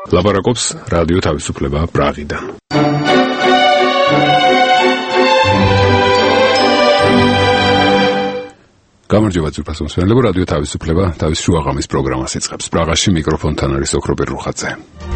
ლაპარაკობს რადიო თავისუფლება პრაღიდან. გამარჯობა ძვირფას მსმენელებო, რადიო თავისუფლება თავის შუაღამის პროგრამას იწყებს. პრაღაში მიკროფონთან არის ოქრობერ რუხაძე.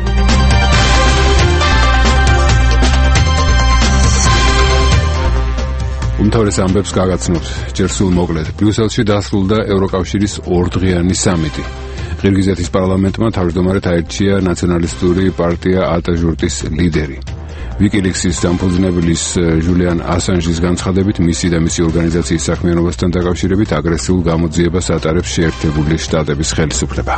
უმთავრეს ამბებს გაგაცნობთ. ჯერ სულ მოკლედ, ბრიუსელში დასრულდა ევროკავშირის ორდღიანი სამიტი. ყირგიზეთის პარლამენტმა თავმჯდომარედ აირჩია ნაციონალისტური პარტია ატაჟურტის ლიდერი. ვიკილიქსის დამფუძნებლის ჟულიან ასანჟის განცხადებით, მისი და მისი ორგანიზაციის საქმიანობასთან დაკავშირებით აგრესიულ გამოძიებას ატარებს შეერთებული შტატების ხელისუფლება.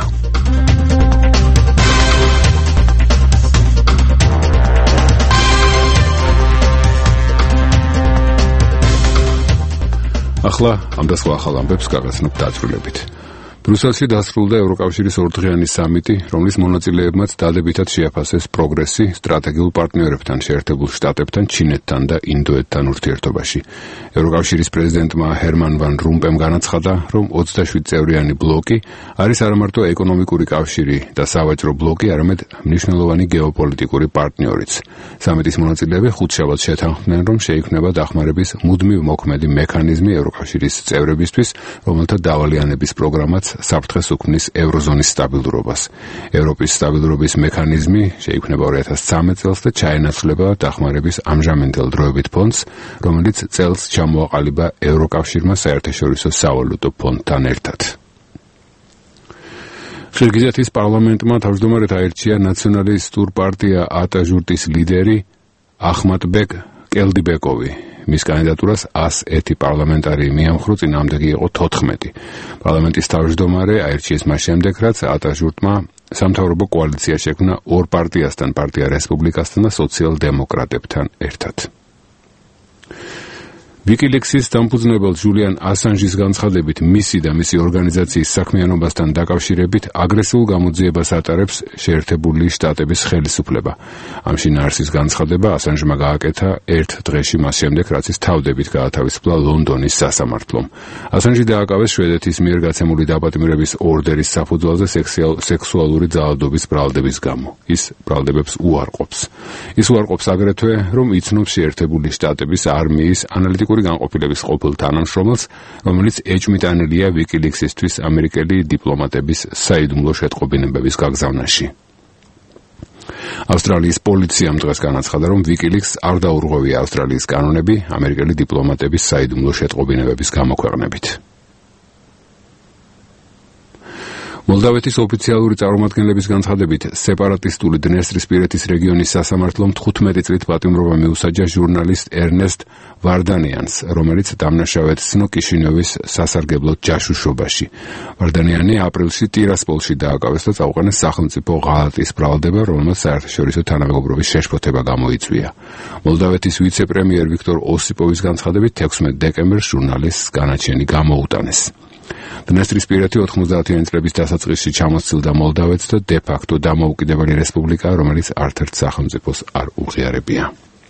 ახლა ამ და სხვა ახალ ამბებს გაგაცნობთ დაწვრილებით. ბრიუსელში დასრულდა ევროკავშირის ორდღიანი სამიტი, რომლის მონაწილეებმაც დადებითად შეაფასეს პროგრესი სტრატეგიულ პარტნიორებთან, შეერთებულ შტატებთან, ჩინეთთან და ინდოეთთან ურთიერთობაში. ევროკავშირის პრეზიდენტმა ჰერმან ვან რომპემ განაცხადა, რომ 27 წევრიანი ბლოკი არის არამარტო ეკონომიკური კავშირი და სავაჭრო ბლოკი, არამედ მნიშვნელოვანი გეოპოლიტიკური პარტნიორიც. სამიტის მონაწილეები ხუთშაბათს შეთანხმდნენ, რომ შეიქმნება დახმარების მუდმივ მოქმედი მექანიზმი ევროკავშირის წევრებისთვის, რომელთა დავალიანების პროგრამაც საფრთხეს უქმნის ევროზონის სტაბილურობას. ევროპის სტაბილურობის მექანიზმი შეიქმნება 2013 წელს და ჩაენაცვლება დახმარების ამჟამინდელ დროებით ფონდს, რომელიც წელს ჩამოაყალიბა ევროკავშირმა საერთაშორისო სავალუტო ფონდთან ერთად. ყირგიზეთის პარლამენტმა თავმჯდომარედ აირჩია ნაციონალისტურ პარტია ატაჟურტის ლიდერი ახმატბეკ კელდიბეკოვი. მის კანდიდატურას 101 პარლამენტარი მიამხრო, წინააღმდეგი იყო 14. პარლამენტის თავმჯდომარე აირჩიეს მას შემდეგ, რაც ატაჟურტმა სამთავრობო კოალიცია შექმნა ორ პარტიასთან, პარტია რესპუბლიკასთან და სოციალ-დემოკრატებთან ერთად. ვიკილიქსის დამფუძნებელ ჟულიან ასანჟის განცხადებით, მისი და მისი ორგანიზაციის საქმიანობასთან დაკავშირებით აგრესიულ გამოძიებას ატარებს შეერთებული შტატების ხელისუფლება. ამ შინაარსის განცხადება ასანჟმა გააკეთა ერთ დღეში მას შემდეგ, რაც ის თავდებით გაათავისუფლა ლონდონის სასამართლომ. ასანჟი დააკავეს შვედეთის მიერ გაცემული დაპატიმრების ორდერის საფუძველზე სექსუალური ძალადობის ბრალდების გამო. ის ბრალდებებს უარყოფს. ის უარყოფს აგრეთვე, რომ იცნობს შეერთებული შტატების არმიის ანალიტიკური განყოფილების ყოფილ თანამშრომელს, რომელიც ეჭვმიტანილია ვიკილიქსისთვის ამერიკელი დიპლომატების საიდუმლო შეტყობინებების გაგზავნაში. ავსტრალიის პოლიციამ დღეს განაცხადა, რომ ვიკილიქსს არ დაურღვევია ავსტრალიის კანონები ამერიკელი დიპლომატების საიდუმლო შეტყობინებების გამოქვეყნებით. მოლდავეთის ოფიციალური წარმომადგენლების განცხადებით, სეპარატისტული დნესტრისპირეთის რეგიონის სასამართლომ 15 წლით პატიმრობა მიუსაჯა ჟურნალისტ ერნესტ ვარდანიანს, რომელიც დამნაშავედ ცნო კიშინიოვის სასარგებლო ჯაშუშობაში. ვარდანიანი აპრილში ტირასპოლში დააკავეს და წაუყენეს სახელმწიფო ღალატის ბრალდება, რომელმაც საერთაშორისო თანამეგობრობის შეშფოთება გამოიწვია. მოლდავეთის ვიცე-პრემიერ ვიქტორ ოსიპოვის განცხადებით, 16 დეკემბერს ჟურნალისტს განაჩენი გამოუტანეს. დნესტრისპირეთი 90-იანი წლების დასაწყისში ჩამოსცილდა მოლდავეთს და დე-ფაქტო დამოუკიდებელი რესპუბლიკა, რომელიც არცერთ სახელმწიფოს არ უღიარებია.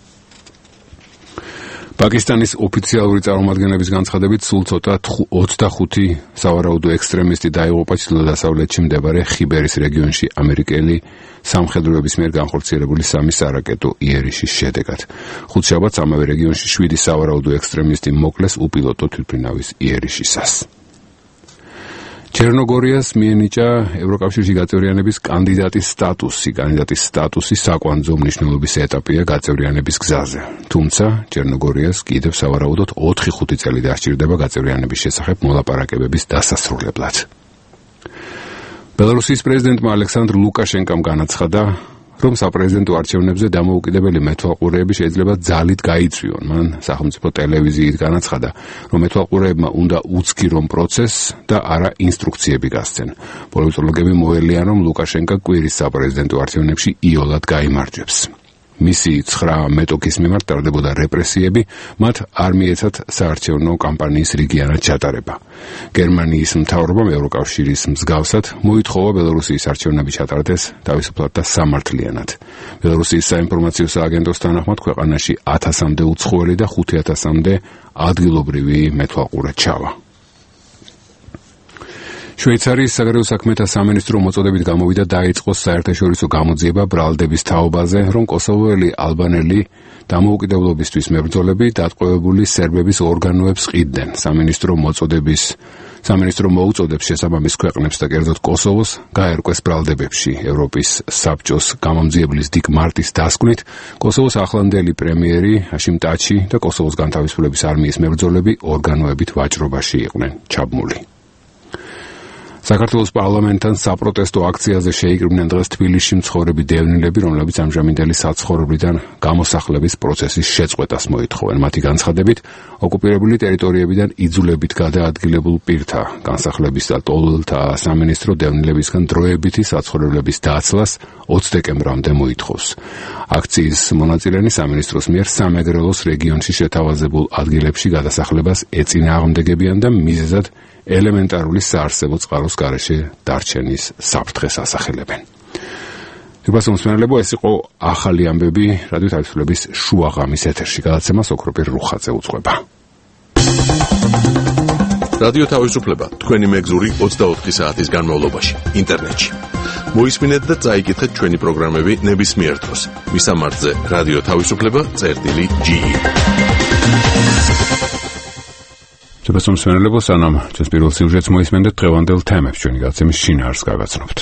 პაკისტანის ოფიციალური წარმომადგენლების განცხადებით, სულ ცოტა 25 სავარაუდო ექსტრემისტი დაიღუპა ჩრდილო-დასავლეთში მდებარე ხიბერის რეგიონში ამერიკელი სამხედროების მიერ განხორციელებული 3 სარაკეტო იერიშის შედეგად. ხუთშაბათს ამავე რეგიონში 7 სავარაუდო ექსტრემისტი მოკლეს უპილოტო თვითმფრინავის იერიშისას. ჩერნოგორიას მიენიჭა ევროკავშირში გაწევრიანების კანდიდატის სტატუსი საკვანძო მნიშვნელობის ეტაპია გაწევრიანების გზაზე. თუმცა ჩერნოგორიას კიდევ სავარაუდოდ 4-5 წელი დასჭირდება გაწევრიანების შესახებ მოლაპარაკებების დასასრულებლად. ბელარუსის პრეზიდენტმა ალექსანდრ ლუკაშენკომ განაცხადა, რომ საპრეზიდენტო არჩევნებზე დამოუკიდებელი მეთვალყურეები შეიძლება ძალით გაიწვიონ. მან სახელმწიფო ტელევიზიით განაცხადა, რომ მეთვალყურეებმა უნდა უცქირონ პროცესს და არა ინსტრუქციები გასცენ. პოლიტოლოგები მოელიან, რომ ლუკაშენკა კვირის საპრეზიდენტო არჩევნებში იოლად გაიმარჯვებს. მისი 9 მეტოქის მიმართ ტარდებოდა რეპრესიები, მათ არ მიეცათ საარჩევნო კამპანიის რიგიანად ჩატარება. გერმანიის მთავრობამ ევროკავშირის მსგავსად მოითხოვა ბელარუსის არჩევნები ჩატარდეს თავისუფლად და სამართლიანად. ბელარუსის საინფორმაციო სააგენტოს თანახმად ქვეყანაში 1000-მდე უცხოელი და 5000-მდე ადგილობრივი მეთვალყურე ჩავა. შვეიცარიის საგარეო საქმეთა სამინისტრო მოწოდებით გამოვიდა დაიწყო საერთაშორისო გამოძიება ბრალდების თაობაზე, რომ კოსოვოელი ალბანელი დამოუკიდებლობისთვის მებრძოლები დატყვევებული სერბების ორგანოებს ყიდდნენ. სამინისტრო მოუწოდებს შესაბამის ქვეყნებს და კერძოდ კოსოვოს გაერკვეს ბრალდებებში. ევროპის საბჭოს გამომძიებლის დიკ მარტის დასკვნით, კოსოვოს ახლანდელი პრემიერი ჰაშიმ ტაჩი და კოსოვოს განთავისუფლების არმიის მებრძოლები ორგანოებით ვაჭრობაში იყვნენ ჩაბმული. საქართველოს პარლამენტთან საპროტესტო აქციაზე შეიკრიბნენ დღეს თბილისში მცხოვრები დევნილები, რომლებიც ამჟამინდელი საცხოვრებლიდან გამოსახლების პროცესის შეწყვეტას მოითხოვენ. მათი განცხადებით, ოკუპირებული ტერიტორიებიდან იძულებით გადაადგილებულ პირთა განსახლების და ტოლთა სამინისტრო დევნილებისგან დროებითი საცხოვრებლების დაცლას 20 დეკემბრამდე მოითხოვს. აქციის მონაწილენი სამინისტროს მიერ სამეგრელოს რეგიონში შეთავაზებულ ადგილებში გადასახლებას ეწინააღმდეგებიან და მიზეზად ელემენტარული საარსებო წყაროს გარეშე დარჩენის საფრთხეს ასახელებენ. Είπასმოსმენელებო, ეს იყო ახალი ამბები რადიო თავისუფლების შუაღამის ეთერში. გადაცემას ოქროპირ რუხაძე უძღვება. რადიო თავისუფლება თქვენი მეგზური 24 საათის განმავლობაში ინტერნეტში. მოისმინეთ და წაიკითხეთ ჩვენი პროგრამები ნებისმიერ დროს. მისამართზე რადიო თავისუფლება.ge. Είπასმოსმენელებო, სანამ ჩვენს პირველ სიუჟეტს მოისმენთ, დღევანდელ თემებს ჩვენი გადაცემის შინაარსს გავაცნობთ.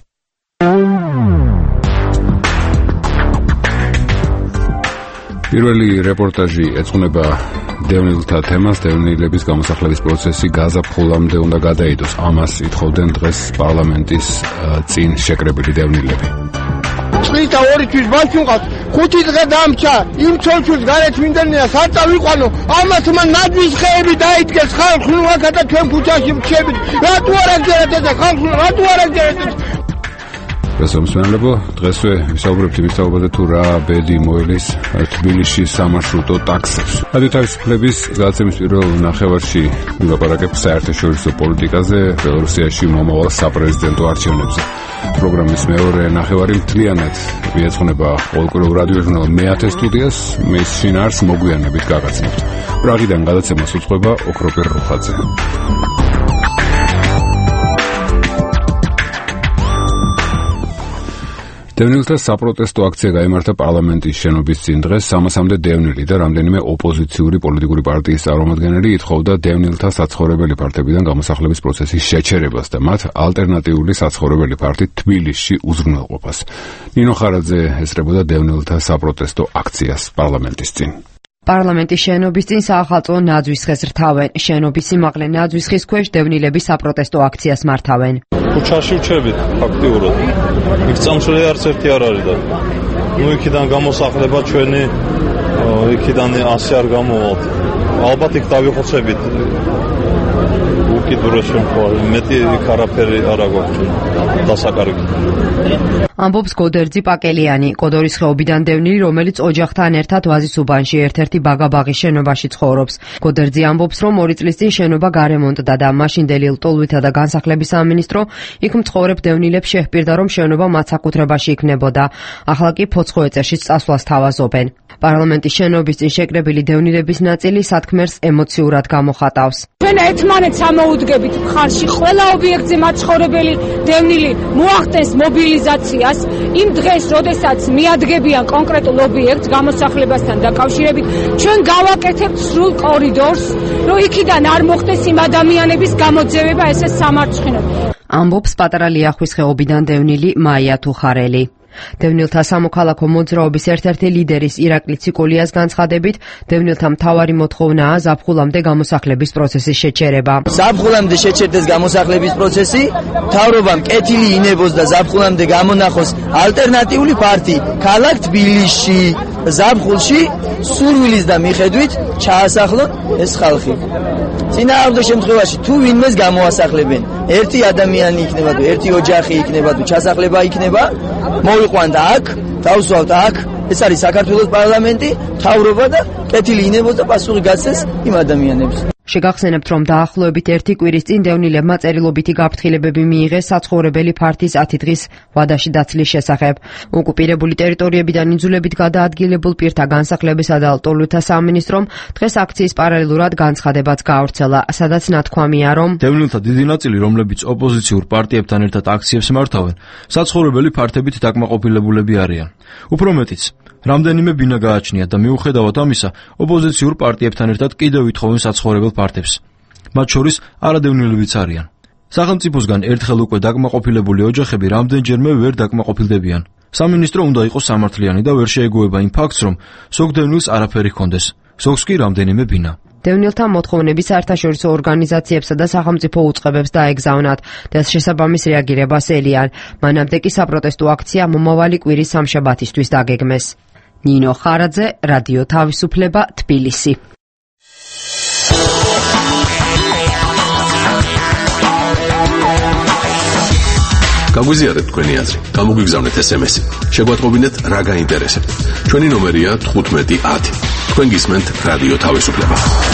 პირველი რეპორტაჟი ეძღვნება დევნილთა თემას. დევნილების გამოსახლების პროცესი გაზაფხულამდე უნდა გადაიდოს. ამას ითხოვდნენ დღეს პარლამენტის წინ შეკრებილი დევნილები. წლის და 2 თვის ბავშვი მყავს, 5 დღე დამჭა, იმ ცოლჩუს გარეთ მინდენია სარწა ვიყვანო, ამას მან ნაძვის ხეები დაიდგეს, ხალხი ნუ აქა ჩვენ ქუჩაში მრჩებით, რატო არ აგერეთ ეს ხალხი, რატო არ აგერეთ ეს? Είπასმოსმენელებო, დღესვე ვისაუბრებთ იმის თაობაზე, თუ რა ბედი მოელის თბილისში სამარშრუტო ტაქსებს. რადიო თავისუფლების გადაცემის პირველ ნახევარში ვილაპარაკებ საერთაშორისო პოლიტიკაზე, ბელორუსიაში მომავალ საპრეზიდენტო არჩევნებზე. პროგრამის მეორე ნახევარი მთლიანად მიეძღვნება ყოველკვირეულ რადიო ჟურნალ მე-10 სტუდიას, მის შინაარსს მოგვიანებით გაგაცნობთ. პრაღიდან გადაცემას უძღვება ოქროპირ რუხაძე. დევნილთა საპროტესტო აქცია გაიმართა პარლამენტის შენობის წინ დღეს. 300-მდე დევნილი და რამდენიმე ოპოზიციური პოლიტიკური პარტიის წარმომადგენელი ითხოვდა დევნილთა საცხოვრებელი ფართებიდან გამოსახლების პროცესის შეჩერებას და მათ ალტერნატიული საცხოვრებელი ფართით თბილისში უზრუნველყოფას. ნინო ხარაძე ესწრებოდა დევნილთა საპროტესტო აქციას პარლამენტის წინ. პარლამენტის შენობის წინ საახალწლო ნაძვის ხეს რთავენ. შენობის სიმაღლე ნაძვის ხის ქვეშ დევნილები საპროტესტო აქციას მართავენ. ქუჩაში ვჩებით ფაქტიურად. იქ წამსვლელი არც ერთი არ არის და ნუ იქიდან გამოსახლება ჩვენი იქიდან ასე არ გამოვალთ. ალბათ იქ დავიხოცებით. უკიდურეს შემთხვევაში მეტი იქ არაფერი არ აქვს დასაკარგი. ამბობს გოდერძი პაკელიანი, კოდორის ხეობიდან დევნილი, რომელიც ოჯახთან ერთად ვაზის უბანში ერთ-ერთი ბაგაბაღის შენობაში ცხოვრობს. გოდერძი ამბობს, რომ 2 წლის წინ შენობა გარემონტდა და მაშინდელი ლტოლვითა და განსახლების სამინისტრო იქ მცხოვრებ დევნილებს შეჰპირდა, რომ შენობა მათ საკუთრებაში იქნებოდა. ახლა კი ფოცხოეწერშიც წასვლას თავაზობენ. პარლამენტის შენობის წინ შეკრებილი დევნილების ნაწილი სათქმერს ემოციურად გამოხატავს. ჩვენ ერთმანეთს ამოუდგებით მხარში, ყველა ობიექტზე მაცხოვრებელი დევნილი მოახდენს მობილიზაციას. იმ დღეს, როდესაც მიადგებიან კონკრეტულ ობიექტს გამოსახლებასთან დაკავშირებით, ჩვენ გავაკეთებთ სრულ კორიდორს, რომ იქიდან არ მოხდეს იმ ადამიანების გამოძევება, ესე სამარცხინოდ. ამბობს პატარა ლიახვის ხეობიდან დევნილი მაია თუხარელი. დევნილთა სამოქალაქო მოძრაობის ერთ-ერთი ლიდერის ირაკლი ციკულიას განცხადებით, დევნილთა მთავარი მოთხოვნაა ზაფხულამდე გამოსახლების პროცესის შეჩერება. ზაფხულამდე შეჩერდეს გამოსახლების პროცესი, მთავრობამ კეთილი ინებოს და ზაფხულამდე გამონახოს ალტერნატიული პარტი ქალაქ თბილისში. ზაფხულში სურვილის და მიხედვით ჩაასახლონ ეს ხალხი. წინააღმდეგ შემთხვევაში თუ ვინმეს გამოასახლებენ, ერთი ადამიანი იქნება თუ ერთი ოჯახი იქნება თუ ჩასახლება იქნება, მოვიყვანთ აქ, დავსვავთ აქ, ეს არის საქართველოს პარლამენტი, მთავრობა და კეთილი ინებოს და პასუხი გაცეს იმ ადამიანებს. შეგახსენებთ, რომ დაახლოებით 1 კვირის წინ დევნილებმა წერილობითი გაფრთხილებები მიიღეს საცხოვრებელი ფართის 10 დღის ვადაში დაცლის შესახებ. ოკუპირებული ტერიტორიებიდან იძულებით გადაადგილებულ პირთა განსახლებისა და ლტოლვილთა სამინისტრომ დღეს აქციის პარალელურად განცხადებაც გაავრცელა, სადაც ნათქვამია, რომ დევნილთა დიდი ნაწილი, რომლებიც ოპოზიციურ პარტიებთან ერთად აქციებს მართავენ, საცხოვრებელი ფართებით დაკმაყოფილებულები არიან. უფრო მეტიც, რამდენიმე ბინა გააჩნიათ და მიუხედავად ამისა, ოპოზიციურ პარტიებთან ერთად კიდევ ითხოვენ საცხოვრებელ ფართებს. მათ შორის არადევნილებიც არიან. სახელმწიფოსგან ერთხელ უკვე დაკმაყოფილებული ოჯახები რამდენჯერმე ვერ დაკმაყოფილდებიან. სამინისტრო უნდა იყოს სამართლიანი და ვერ შეეგუება იმ ფაქტს, რომ ზოგ დევნილს არაფერი ჰქონდეს, ზოგს კი რამდენიმე ბინა. დევნილთა მოთხოვნები საერთაშორისო ორგანიზაციებსა და სახელმწიფო უწყებებს დაეგზავნათ და შესაბამის რეაგირებას ელიან. მანამდე კი საპროტესტო აქცია მომავალი კვირის სამშაბათისთვის დაგეგმეს. ნინო ხარაძე, რადიო თავისუფლება, თბილისი. გაგვიზიარეთ თქვენი აზრი, გამოგვიგზავნეთ SMS-ი. შეგვატყობინეთ რა გაინტერესებთ. ჩვენი ნომერია 1510. თქვენ გისმენთ რადიო თავისუფლება.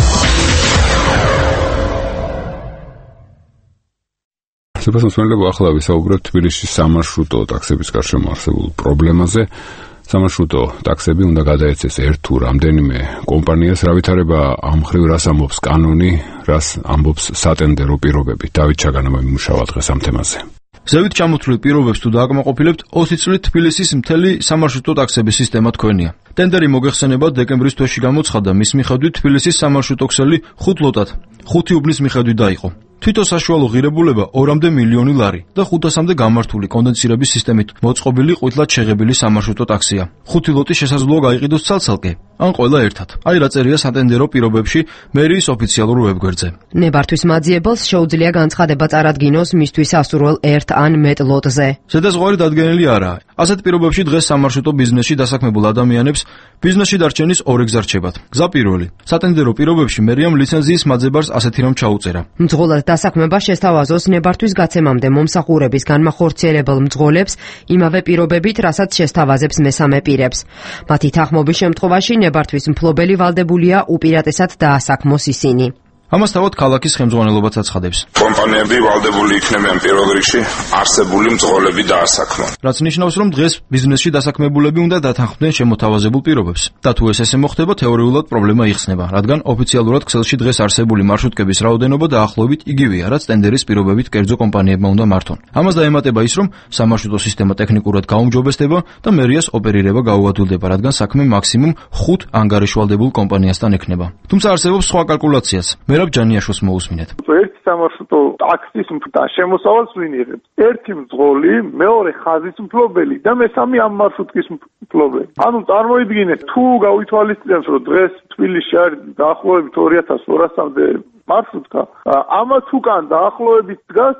შესაძლოა ახლა ვისაუბრებთ თბილისში სამარშრუტო ტაქსების გარშემო არსებულ პრობლემაზე. სამარშრუტო ტაქსები უნდა გადაეცეს ერთ თუ რამდენიმე კომპანიას, რა ვითარება ამ ხრივ რას ამბობს კანონი, რას ამბობს სატენდერო პირობები. დავით ჩაგანამა მიმუშავა დღეს ამ თემაზე. ზევით ჩამოთვლილ პირობებს თუ დააკმაყოფილებთ, 20 წლით თბილისის მთელი სამარშრუტო ტაქსების სისტემა თქვენია. ტენდერი მოგეხსენებათ დეკემბრის თვეში გამოცხადდა, მის მიხედვით თბილისის სამარშრუტო ქსელი 5 ლოტად, 5 უბნის მიხედვით დაიყო. თვითონ საშუალო ღირებულება 2 მილიონი ლარი და 500-მდე გამართული კონდენსირების სისტემით მოწყობილი ყვითლად შეღებილი სამარშრუტო ტაქსია. 5 ლოტი შესაძლოა გაიყიდოს ცალ-ცალკე, ან ყველა ერთად. აი რა წერია სატენდერო პირობებში მერიის ოფიციალურ ვებგვერდზე. ნებართვის მაძიებელს შეუძლია განცხადება წარადგინოს მისთვის ასურველ ერთ ან მეტ ლოტზე. ზედაზღვარი დადგენილი არაა. ასეთ პირობებში დღეს სამარშრუტო ბიზნესში დასაქმებულ ადამიანებს ბიზნესში დარჩენის ორი გზა რჩებათ. გზა პირველი. სატენდერო პირობებში მერიამ ლიცენზიის მაძებარს ასეთი რამ ჩაუწერა. მძღოლად დასაქმება შესთავაზოს ნებართვის გაცემამდე მომსახურების განმახორციელებელ მძღოლებს იმავე პირობებით, რასაც შესთავაზებს მესამე პირებს. მათი თანხმობის შემთხვევაში ნებართვის მფლობელი ვალდებულია უპირატესად დაასაქმოს ისინი. ამას თავად ქალაქის ხელმძღვანელობაც აცხადებს. კომპანიები ვალდებული იქნებიან პირველ რიგში არსებული მძღოლები დაასაქმონ. რაც ნიშნავს, რომ დღეს ბიზნესში დასაქმებულები უნდა დათანხმდნენ შემოთავაზებულ პირობებს. და თუ ესე მოხდება, თეორიულად პრობლემა იხსნება, რადგან ოფიციალურად ქსელში დღეს არსებული მარშრუტკების რაოდენობა დაახლოებით იგივეა, რაც ტენდერის პირობებით კერძო კომპანიებმა უნდა მართონ. ამას დაემატება ის, რომ სამარშრუტო სისტემა ტექნიკურად გაუმჯობესდება და მერიას ოპერირება გაუადვილდება, რადგან საქმე მაქსიმუმ 5 ანგარიშვალდებულ კომპანიასთან ექნება. თუმცა არსებობს სხვა კალკულაციაც. მერაბ ჯანიაშვილს მოусმინეთ. ერთი სამარშრუტო ტაქსის შემოსავალს ვინ იღებს? ერთი მძღოლი, მეორე ხაზის მფლობელი და მესამე ამ მარშრუტკის მფლობელი. ანუ წარმოიდგინეთ, თუ გავითვალისწინებთ, რომ დღეს თბილისში არის დაახლოებით 2200-მდე მარშრუტკა, ამათ უკან დაახლოებით დგას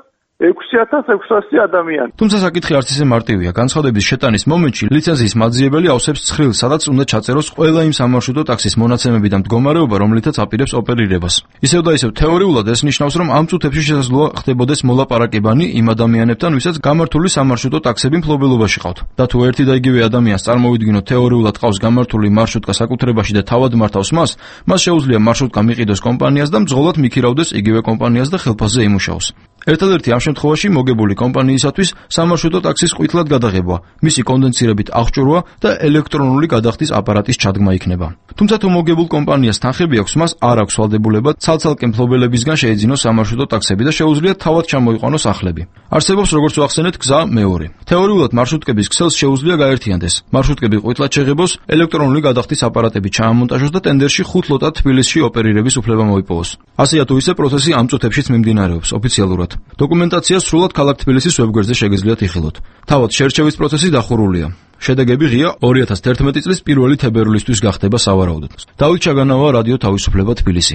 6600 ადამიანი. თუმცა საკითხი არც ისე მარტივია. განცხადების შეტანის მომენტში ლიცენზიის მაძიებელი ავსებს ცხრილს, სადაც უნდა ჩაწეროს ყველა იმ სამარშრუტო ტაქსის მონაცემები და მდგომარეობა, რომლითაც აპირებს ოპერირებას. ისევ და ისევ თეორიულად ეს ნიშნავს, რომ ამ წუთებში შესაძლოა ხდებოდეს მოლაპარაკებანი იმ ადამიანებთან, ვისაც გამართული სამარშრუტო ტაქსები მფლობელობაში ყავთ. და თუ ერთი და იგივე ადამიანს წარმოვიდგინოთ თეორიულად ყავს გამართული მარშრუტკა საკუთრებაში და თავად მართავს მას შეუძლია მარშრუტკა მიყიდოს კომპანიას და მძღოლად მიქირავდეს იგივე კომპანიას და ხელფასზე იმუშაოს. ერთადერთი ამ შემთხვევაში მოგებული კომპანიისათვის სამარშრუტო ტაქსის ყვითლად გადაღება, მისი კონდენსირებით აღჭურვა და ელექტრონული გადახდის აპარატის ჩადგმა იქნება. თუმცა თუ მოგებულ კომპანიას თანხები აქვს, მას არ აქვს ვალდებულება ცალ-ცალკე მფლობელებისგან შეეძინოს სამარშრუტო ტაქსები და შეუძლია თავად ჩამოიყვანოს სახლები. არსებობს, როგორც ვახსენეთ, გზა მეორე. თეორიულად მარშრუტკების ქსელს შეუძლია გაერთიანდეს. მარშრუტკები ყვითლად შეღებოს, ელექტრონული გადახდის აპარატები ჩაამონტაჟოს და ტენდერში 5 ლოტად თბილისში ოპერირების უფლება მოიპოვოს. ასეა თუ ისე პროცესი ამ წუთებშიც მიმდინარეობს ოფიციალურად. დოკუმენტაცია სრულად ქალაქ თბილისის ვებგვერდზე შეგიძლიათ იხილოთ. თავად შერჩევის პროცესი დახურულია. შედეგები ღია 2011 წლის 1 თებერვლისთვის გახდება სავარაუდოდ. დავით ჩაგანავა, რადიო თავისუფლება, თბილისი.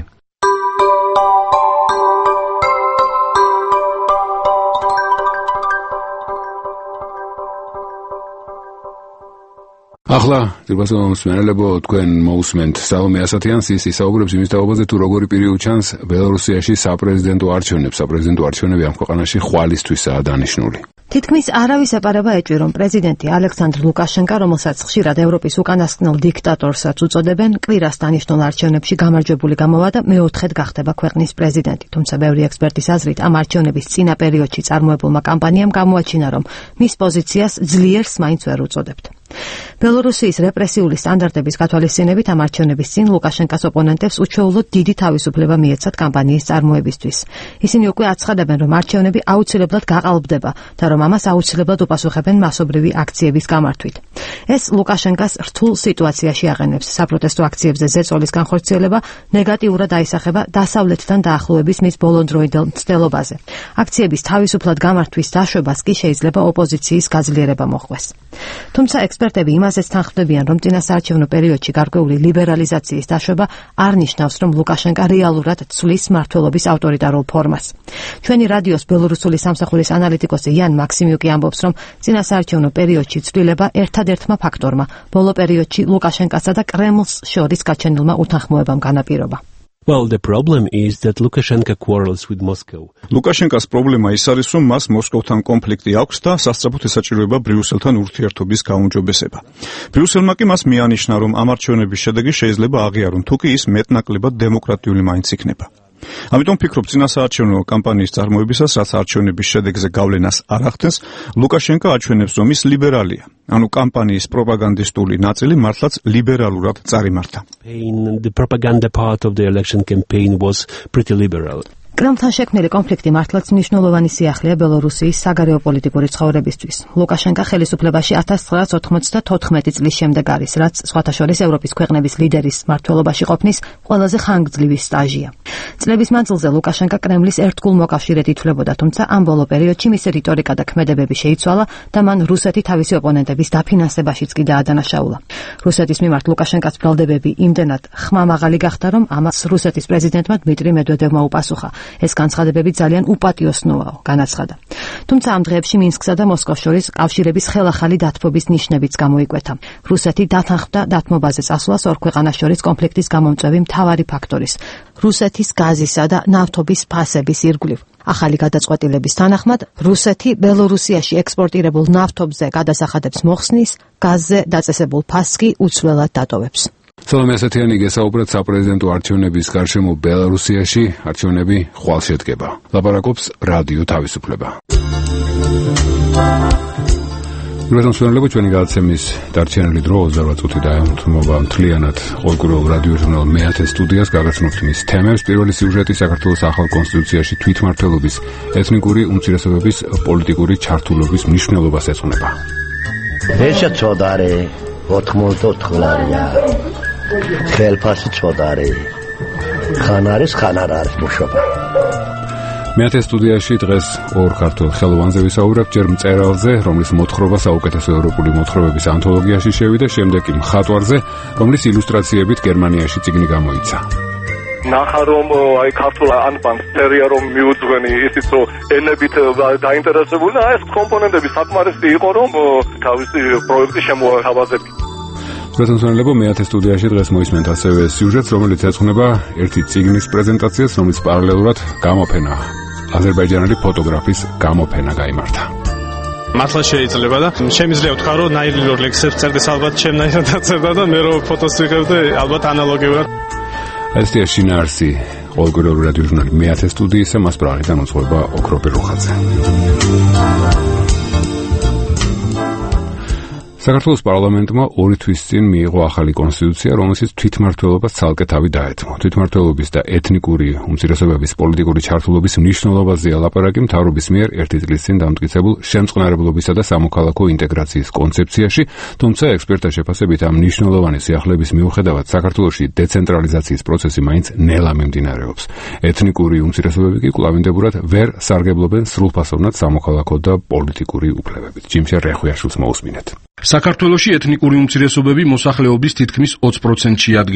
ახლა ძირფასმენელებო თქვენ მოусმენთ სალომე ასათიანს, ის ისაუბრებს იმის თაობაზე, თუ როგორი პირი უჩანს ბელორუსიაში საპრეზიდენტო არჩევნებს. საპრეზიდენტო არჩევნები ამ ქვეყანაში ხვალისთვისაა დანიშნული. თითქმის არავის ეპარება ეჭვი, რომ პრეზიდენტი ალექსანდრ ლუკაშენკა, რომელსაც ხშირად ევროპის უკანასკნელ დიქტატორსაც უწოდებენ, კვირას დანიშნულ არჩევნებში გამარჯვებული გამოვა და მეოთხედ გახდება ქვეყნის პრეზიდენტი. თუმცა ბევრი ექსპერტის აზრით, ამ არჩევნების წინა პერიოდში წარმოებულმა კამპანიამ გამოაჩინა, რომ მის პოზიციას ძლიერს მაინც ვერ უწოდებთ. ბელორუსიის რეპრესიული სტანდარტების გათვალისწინებით ამ არჩევნების წინ ლუკაშენკას ოპონენტებს უჩვეულოდ დიდი თავისუფლება მიეცათ კამპანიის წარმოებისთვის. ისინი უკვე აცხადებენ, რომ არჩევნები აუცილებლად გაყალბდება და რომ ამას აუცილებლად უპასუხებენ მასობრივი აქციების გამართვით. ეს ლუკაშენკას რთულ სიტუაციაში აყენებს. საპროტესტო აქციებზე ზეწოლის განხორციელება ნეგატიურად აისახება დასავლეთთან დაახლოების მის ბოლოდროინდელ მცდელობაზე. აქციების თავისუფლად გამართვის დაშვებას კი შეიძლება ოპოზიციის გაძლიერება მოჰყვეს. თუმცა ექსპერტები იმასაც თანხმდებიან, რომ წინასაარჩევნო პერიოდში გარკვეული ლიბერალიზაციის დაშვება არ ნიშნავს, რომ ლუკაშენკა რეალურად ცვლის მმართველობის ავტორიტარულ ფორმას. ჩვენი რადიოს ბელორუსული სამსახურის ანალიტიკოსი იან მაქსიმიუკი ამბობს, რომ წინასაარჩევნო პერიოდში ცვლილება ერთადერთმა ფაქტორმა ბოლო პერიოდში ლუკაშენკასა და კრემლს შორის გაჩენილმა უთანხმოებამ განაპირობა. Well, the problem is that Lukashenko quarrels with Moscow. ლუკაშენკას პრობლემა ის არის, რომ მას მოსკოვთან კონფლიქტი აქვს და სასწრაფოდ ესაჭიროება ბრიუსელთან ურთიერთობის გაუმჯობესება. ბრიუსელმა კი მას მიანიშნა, რომ ამ არჩევნების შედეგი შეიძლება აღიარონ, თუ კი ის მეტნაკლებად დემოკრატიული მაინც იქნება. ამიტომ ვფიქრობ, წინასაარჩევნო კამპანიის წარმოებისას, რაც არჩევნების შედეგზე გავლენას არ ახდენს, ლუკაშენკა აჩვენებს, რომ ის ლიბერალია. ანუ კამპანიის პროპაგანდისტული ნაწილი მართლაც ლიბერალურად წარიმართა. The propaganda part of the election campaign was pretty liberal. კრემლთან შექმნილი კონფლიქტი მართლაც მნიშვნელოვანი სიახლეა ბელორუსიის საგარეო პოლიტიკური ცხოვრებისთვის. ლუკაშენკა ხელისუფლებაში 1994 წლის შემდეგ არის, რაც სხვათა შორის ევროპის ქვეყნების ლიდერის მმართველობაში ყოფნის ყველაზე ხანგრძლივი სტაჟია. წლების მანძილზე ლუკაშენკა კრემლის ერთგულ მოკავშირედ ითვლებოდა, თუმცა ამ ბოლო პერიოდში მისი რიტორიკა და ქმედებები შეიცვალა და მან რუსეთი თავისი ოპონენტების დაფინანსებაშიც კი დაადანაშაულა. რუსეთის მიმართ ლუკაშენკას ბრალდებები იმდენად ხმამაღალი გახდა, რომ ამას რუსეთის პრეზიდენტმა დმიტრი მედვედევმა უპასუხა. ეს განცხადებები ძალიან უპატიოსნოა, განაცხადა. თუმცა ამ დღეებში მინსკსა და მოსკოვს შორის კავშირების ხელახალი დათბობის ნიშნებიც გამოიკვეთა. რუსეთი დათანხმდა დათმობაზე წასვლას ორ ქვეყანას შორის კონფლიქტის გამომწვევი მთავარი ფაქტორის, რუსეთის გაზისა და ნავთობის ფასების ირგვლივ. ახალი გადაწყვეტილების თანახმად, რუსეთი ბელორუსიაში ექსპორტირებულ ნავთობზე გადასახადებს მოხსნის, გაზზე დაწესებულ ფასს კი უცვლელად დატოვებს. სალომე ასათიანი გესაუბრეთ საპრეზიდენტო არჩევნების გარშემო ბელარუსიაში, არჩევნები ხვალ შედგება. ლაპარაკობს რადიო თავისუფლება. მოგესალმებით, ჩვენი გადაცემის დარჩენილი დრო 28 წუთი დაემთმობა მთლიანად ყოველკვირეულ რადიო ჟურნალ მე-10 სტუდიას გაგაცნობთ მის თემებს. პირველი სიუჟეტი საქართველოს ახალ კონსტიტუციაში თვითმმართველობის ეთნიკური უმცირესობების პოლიტიკური ჩართულობის მნიშვნელობას ეძღვნება. ეშა წოდარე 84 ლარია. ხელფასი წოდარე. ხან არის მუშობა. მე-10 სტუდიაში დღეს ორ ქართულ ხელოვანზე ვისაუბრებთ, ჯერ მწერალზე, რომლის მოთხრობა საუკეთესო ევროპული მოთხრობების ანთოლოგიაში შევიდა, შემდეგ კი მხატვარზე, რომლის ილუსტრაციებით გერმანიაში წიგნი გამოიცა. ნახა რომ აი ქართულ ანბანს წერია რომ მიუძღვენი ისიც რომ ენებით დაინტერესებული და ეს კომპონენტები საკმარისი იყო რომ თავისი პროექტი შემოთავაზებდა. პრეზენტაცია მე-10 სტუდიაში დღეს მოისმენთ ასევე სიუჟეტს, რომელიც ეძღვნება ერთი წიგნის პრეზენტაციას, რომელიც პარალელურად გამოფენა აზერბაიჯანელი ფოტოგრაფის გამოფენა გაიმართა. მართლა შეიძლება და შემიძლია ვთქვა რომ ნაირი რო ლექსებს წერდეს ალბათ ჩემნაირად დაწერდა და მე რო ფოტოს ვიღებდი ალბათ ანალოგიურად. ესეა შინაარსი ყოველკვირეულ რადიო ჟურნალი მე-10 სტუდიისა, მას პრაღიდან უძღვება ოქროპი რუხაძე. საქართველოს პარლამენტმა 2 თვის წინ მიიღო ახალი კონსტიტუცია, რომელშიც თვითმმართველობას ცალკე თავი დაეთმო. თვითმმართველობის და ეთნიკური უმცირესობების პოლიტიკური ჩართულობის მნიშვნელობაზეა ლაპარაკი მთავრობის მიერ 1 წლის წინ დამტკიცებულ შემწყნარებლობისა და სამოქალაქო ინტეგრაციის კონცეფციაში, თუმცა ექსპერტთა შეფასებით ამ მნიშვნელოვანი სიახლეების მიუხედავად საქართველოში დეცენტრალიზაციის პროცესი მაინც ნელა მიმდინარეობს. ეთნიკური უმცირესობები კი კვლავინდებურად ვერ სარგებლობენ სრულფასოვნად სამოქალაქო და პოლიტიკური უფლებებით. ჯიმშე რეხვიაშვილს მოусმინეთ. საქართველოში ეთნიკური უმცირესობები მოსახლეობის თითქმის 20%-ში ადგენენ.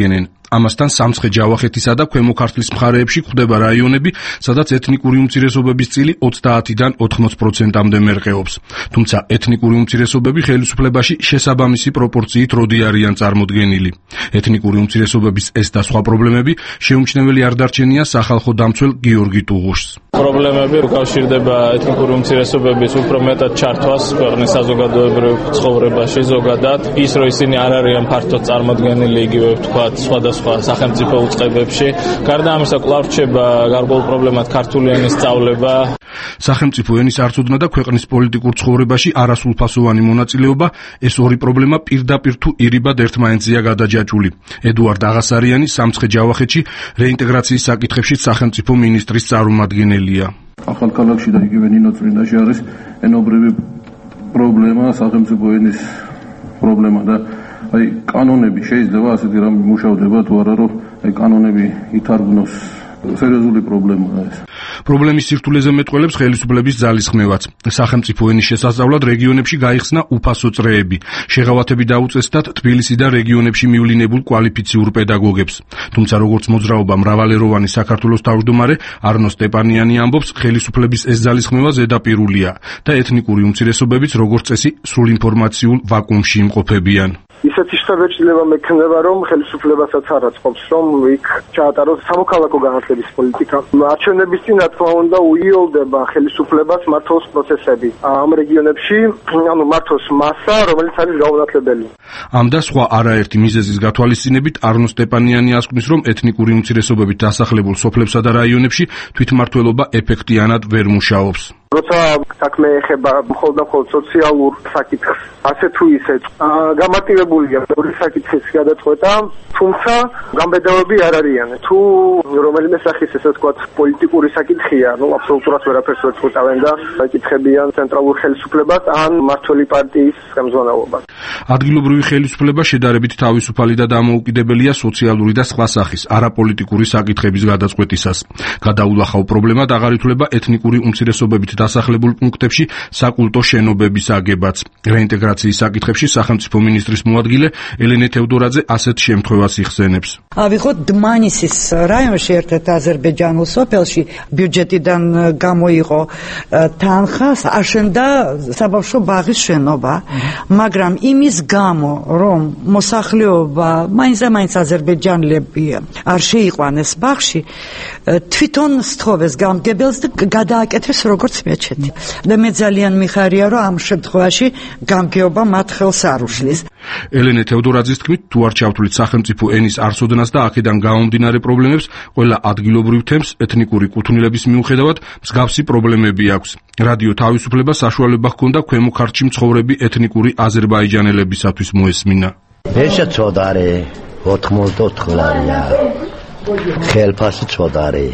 ამასთან სამცხე-ჯავახეთისა და ქვემო ქართლის მხარეებში გვხვდება რაიონები, სადაც ეთნიკური უმცირესობების წილი 30-დან 80%-მდე მერყეობს. თუმცა ეთნიკური უმცირესობები ხელისუფლებაში შესაბამისი პროპორციით როდი არიან წარმოდგენილი. ეთნიკური უმცირესობების ეს და სხვა პრობლემები შეუმჩნეველი არ დარჩენია სახალხო დამცველ გიორგი ტუღუშს. პრობლემები უკავშირდება ეთნიკური უმცირესობების უფრო მეტად ჩართვას ქვეყნის საზოგადოებრივ ცხოვრებაში ზოგადად. ის რომ ისინი არ არიან ფართოდ წარმოდგენილი იგივე ვთქვათ სხვადასხვა სახელმწიფო უწყებებში. გარდა ამისა კვლავ რჩება გარკვეულ პრობლემად ქართული ენის სწავლება. სახელმწიფო ენის არცოდნა და ქვეყნის პოლიტიკურ ცხოვრებაში არასრულფასოვანი მონაწილეობა ეს ორი პრობლემა პირდაპირ თუ ირიბად ერთმანეთზეა გადაჯაჭვული. ედუარდ აღასარიანი სამცხე-ჯავახეთში რეინტეგრაციის საკითხებში სახელმწიფო მინისტრის წარმომადგენელია. ახალქალაქში და იგივე ნინოწმინდაში არის ენობრივი პრობლემა, სახელმწიფო ენის პრობლემა და კანონები შეიძლება ასეთი რამე მუშავდება თუ არა რომ კანონები ითარგმნოს სერიოზული პრობლემაა ეს. პრობლემის სირთულეზე მეტყველებს ხელისუფლების ძალისხმევაც. სახელმწიფო ენის შესასწავლად რეგიონებში გაიხსნა უფასო წრეები. შეღავათები დაუწესდათ თბილისიდან რეგიონებში მივლინებულ კვალიფიციურ პედაგოგებს. თუმცა როგორც მოძრაობა მრავალეროვანი საქართველოს თავმჯდომარე არნო სტეპანიანი ამბობს, ხელისუფლების ეს ძალისხმევა ზედაპირულია და ეთნიკური უმცირესობებიც როგორც წესი სრულ ინფორმაციულ ვაკუუმში იმყოფებიან. ისეთი შთაბეჭდილება მექნება, რომ ხელისუფლებასაც არ აწყობს, რომ იქ ჩაატაროს სამოქალაქო განათლების პოლიტიკა. არჩევნების წინ, რა თქმა უნდა, უიოლდება ხელისუფლებას მართოს პროცესები ამ რეგიონებში, ანუ მართოს მასა, რომელიც არის გაუნათლებელი. ამ და სხვა არაერთი მიზეზის გათვალისწინებით არნო სტეპანიანი ასკვნის, რომ ეთნიკური უმცირესობებით დასახლებულ სოფლებსა და რაიონებში თვითმმართველობა ეფექტიანად ვერ მუშაობს. როცა საქმე ეხება მხოლოდ სოციალურ საკითხს, ასე თუ ისე გამარტივებულია ორი საკითხის გადაწყვეტა, თუმცა გამბედავები არ არიან. თუ რომელიმე სახის ესე ვთქვათ პოლიტიკური საკითხია, ну აბსოლუტურად ვერაფერს ვერ წყვეტავენ და საკითხებიან ცენტრალურ ხელისუფლებას ან მმართველი პარტიის ხელმძღვანელობას. ადგილობრივი ხელისუფლება შედარებით თავისუფალი და დამოუკიდებელია სოციალური და სხვა სახის არაპოლიტიკური საკითხების გადაწყვეტისას. გადაულახავ პრობლემად აღარ ითვლება ეთნიკური უმცირესობებით დასახლებულ პუნქტებში საკულტო შენობების აგებაც. რეინტეგრაციის საკითხებში სახელმწიფო მინისტრის მოადგილე ელენე თევდორაძე ასეთ შემთხვევას იხსენებს. ავიღოთ დმანისის რაიონში ერთ-ერთ აზერბაიჯანულ სოფელში ბიუჯეტიდან გამოიყო თანხა, აშენდა საბავშვო ბაღის შენობა, მაგრამ იმის გამო, რომ მოსახლეობა მაინც აზერბაიჯანელები არ შეიყვანეს ბაღში, თვითონ სთხოვეს გამგებელს და გადააკეთეს როგორც მეჩეთი. და მე ძალიან მიხარია, რომ ამ შემთხვევაში გამგეობა მათ ხელს არ უშლის. ელენე თევდორაძის თქმით, თუ არ ჩავთვლით სახელმწიფო ენის არცოდნას და აქედან გამომდინარე პრობლემებს, ყველა ადგილობრივ თემს ეთნიკური კუთვნილების მიუხედავად მსგავსი პრობლემები აქვს. რადიო თავისუფლება საშუალება ჰქონდა ქვემო ქართლში მცხოვრები ეთნიკური აზერბაიჯანელებისათვის მოესმინა. ეშა წოდარე 84 ლარია. ხელფასი წოდარე.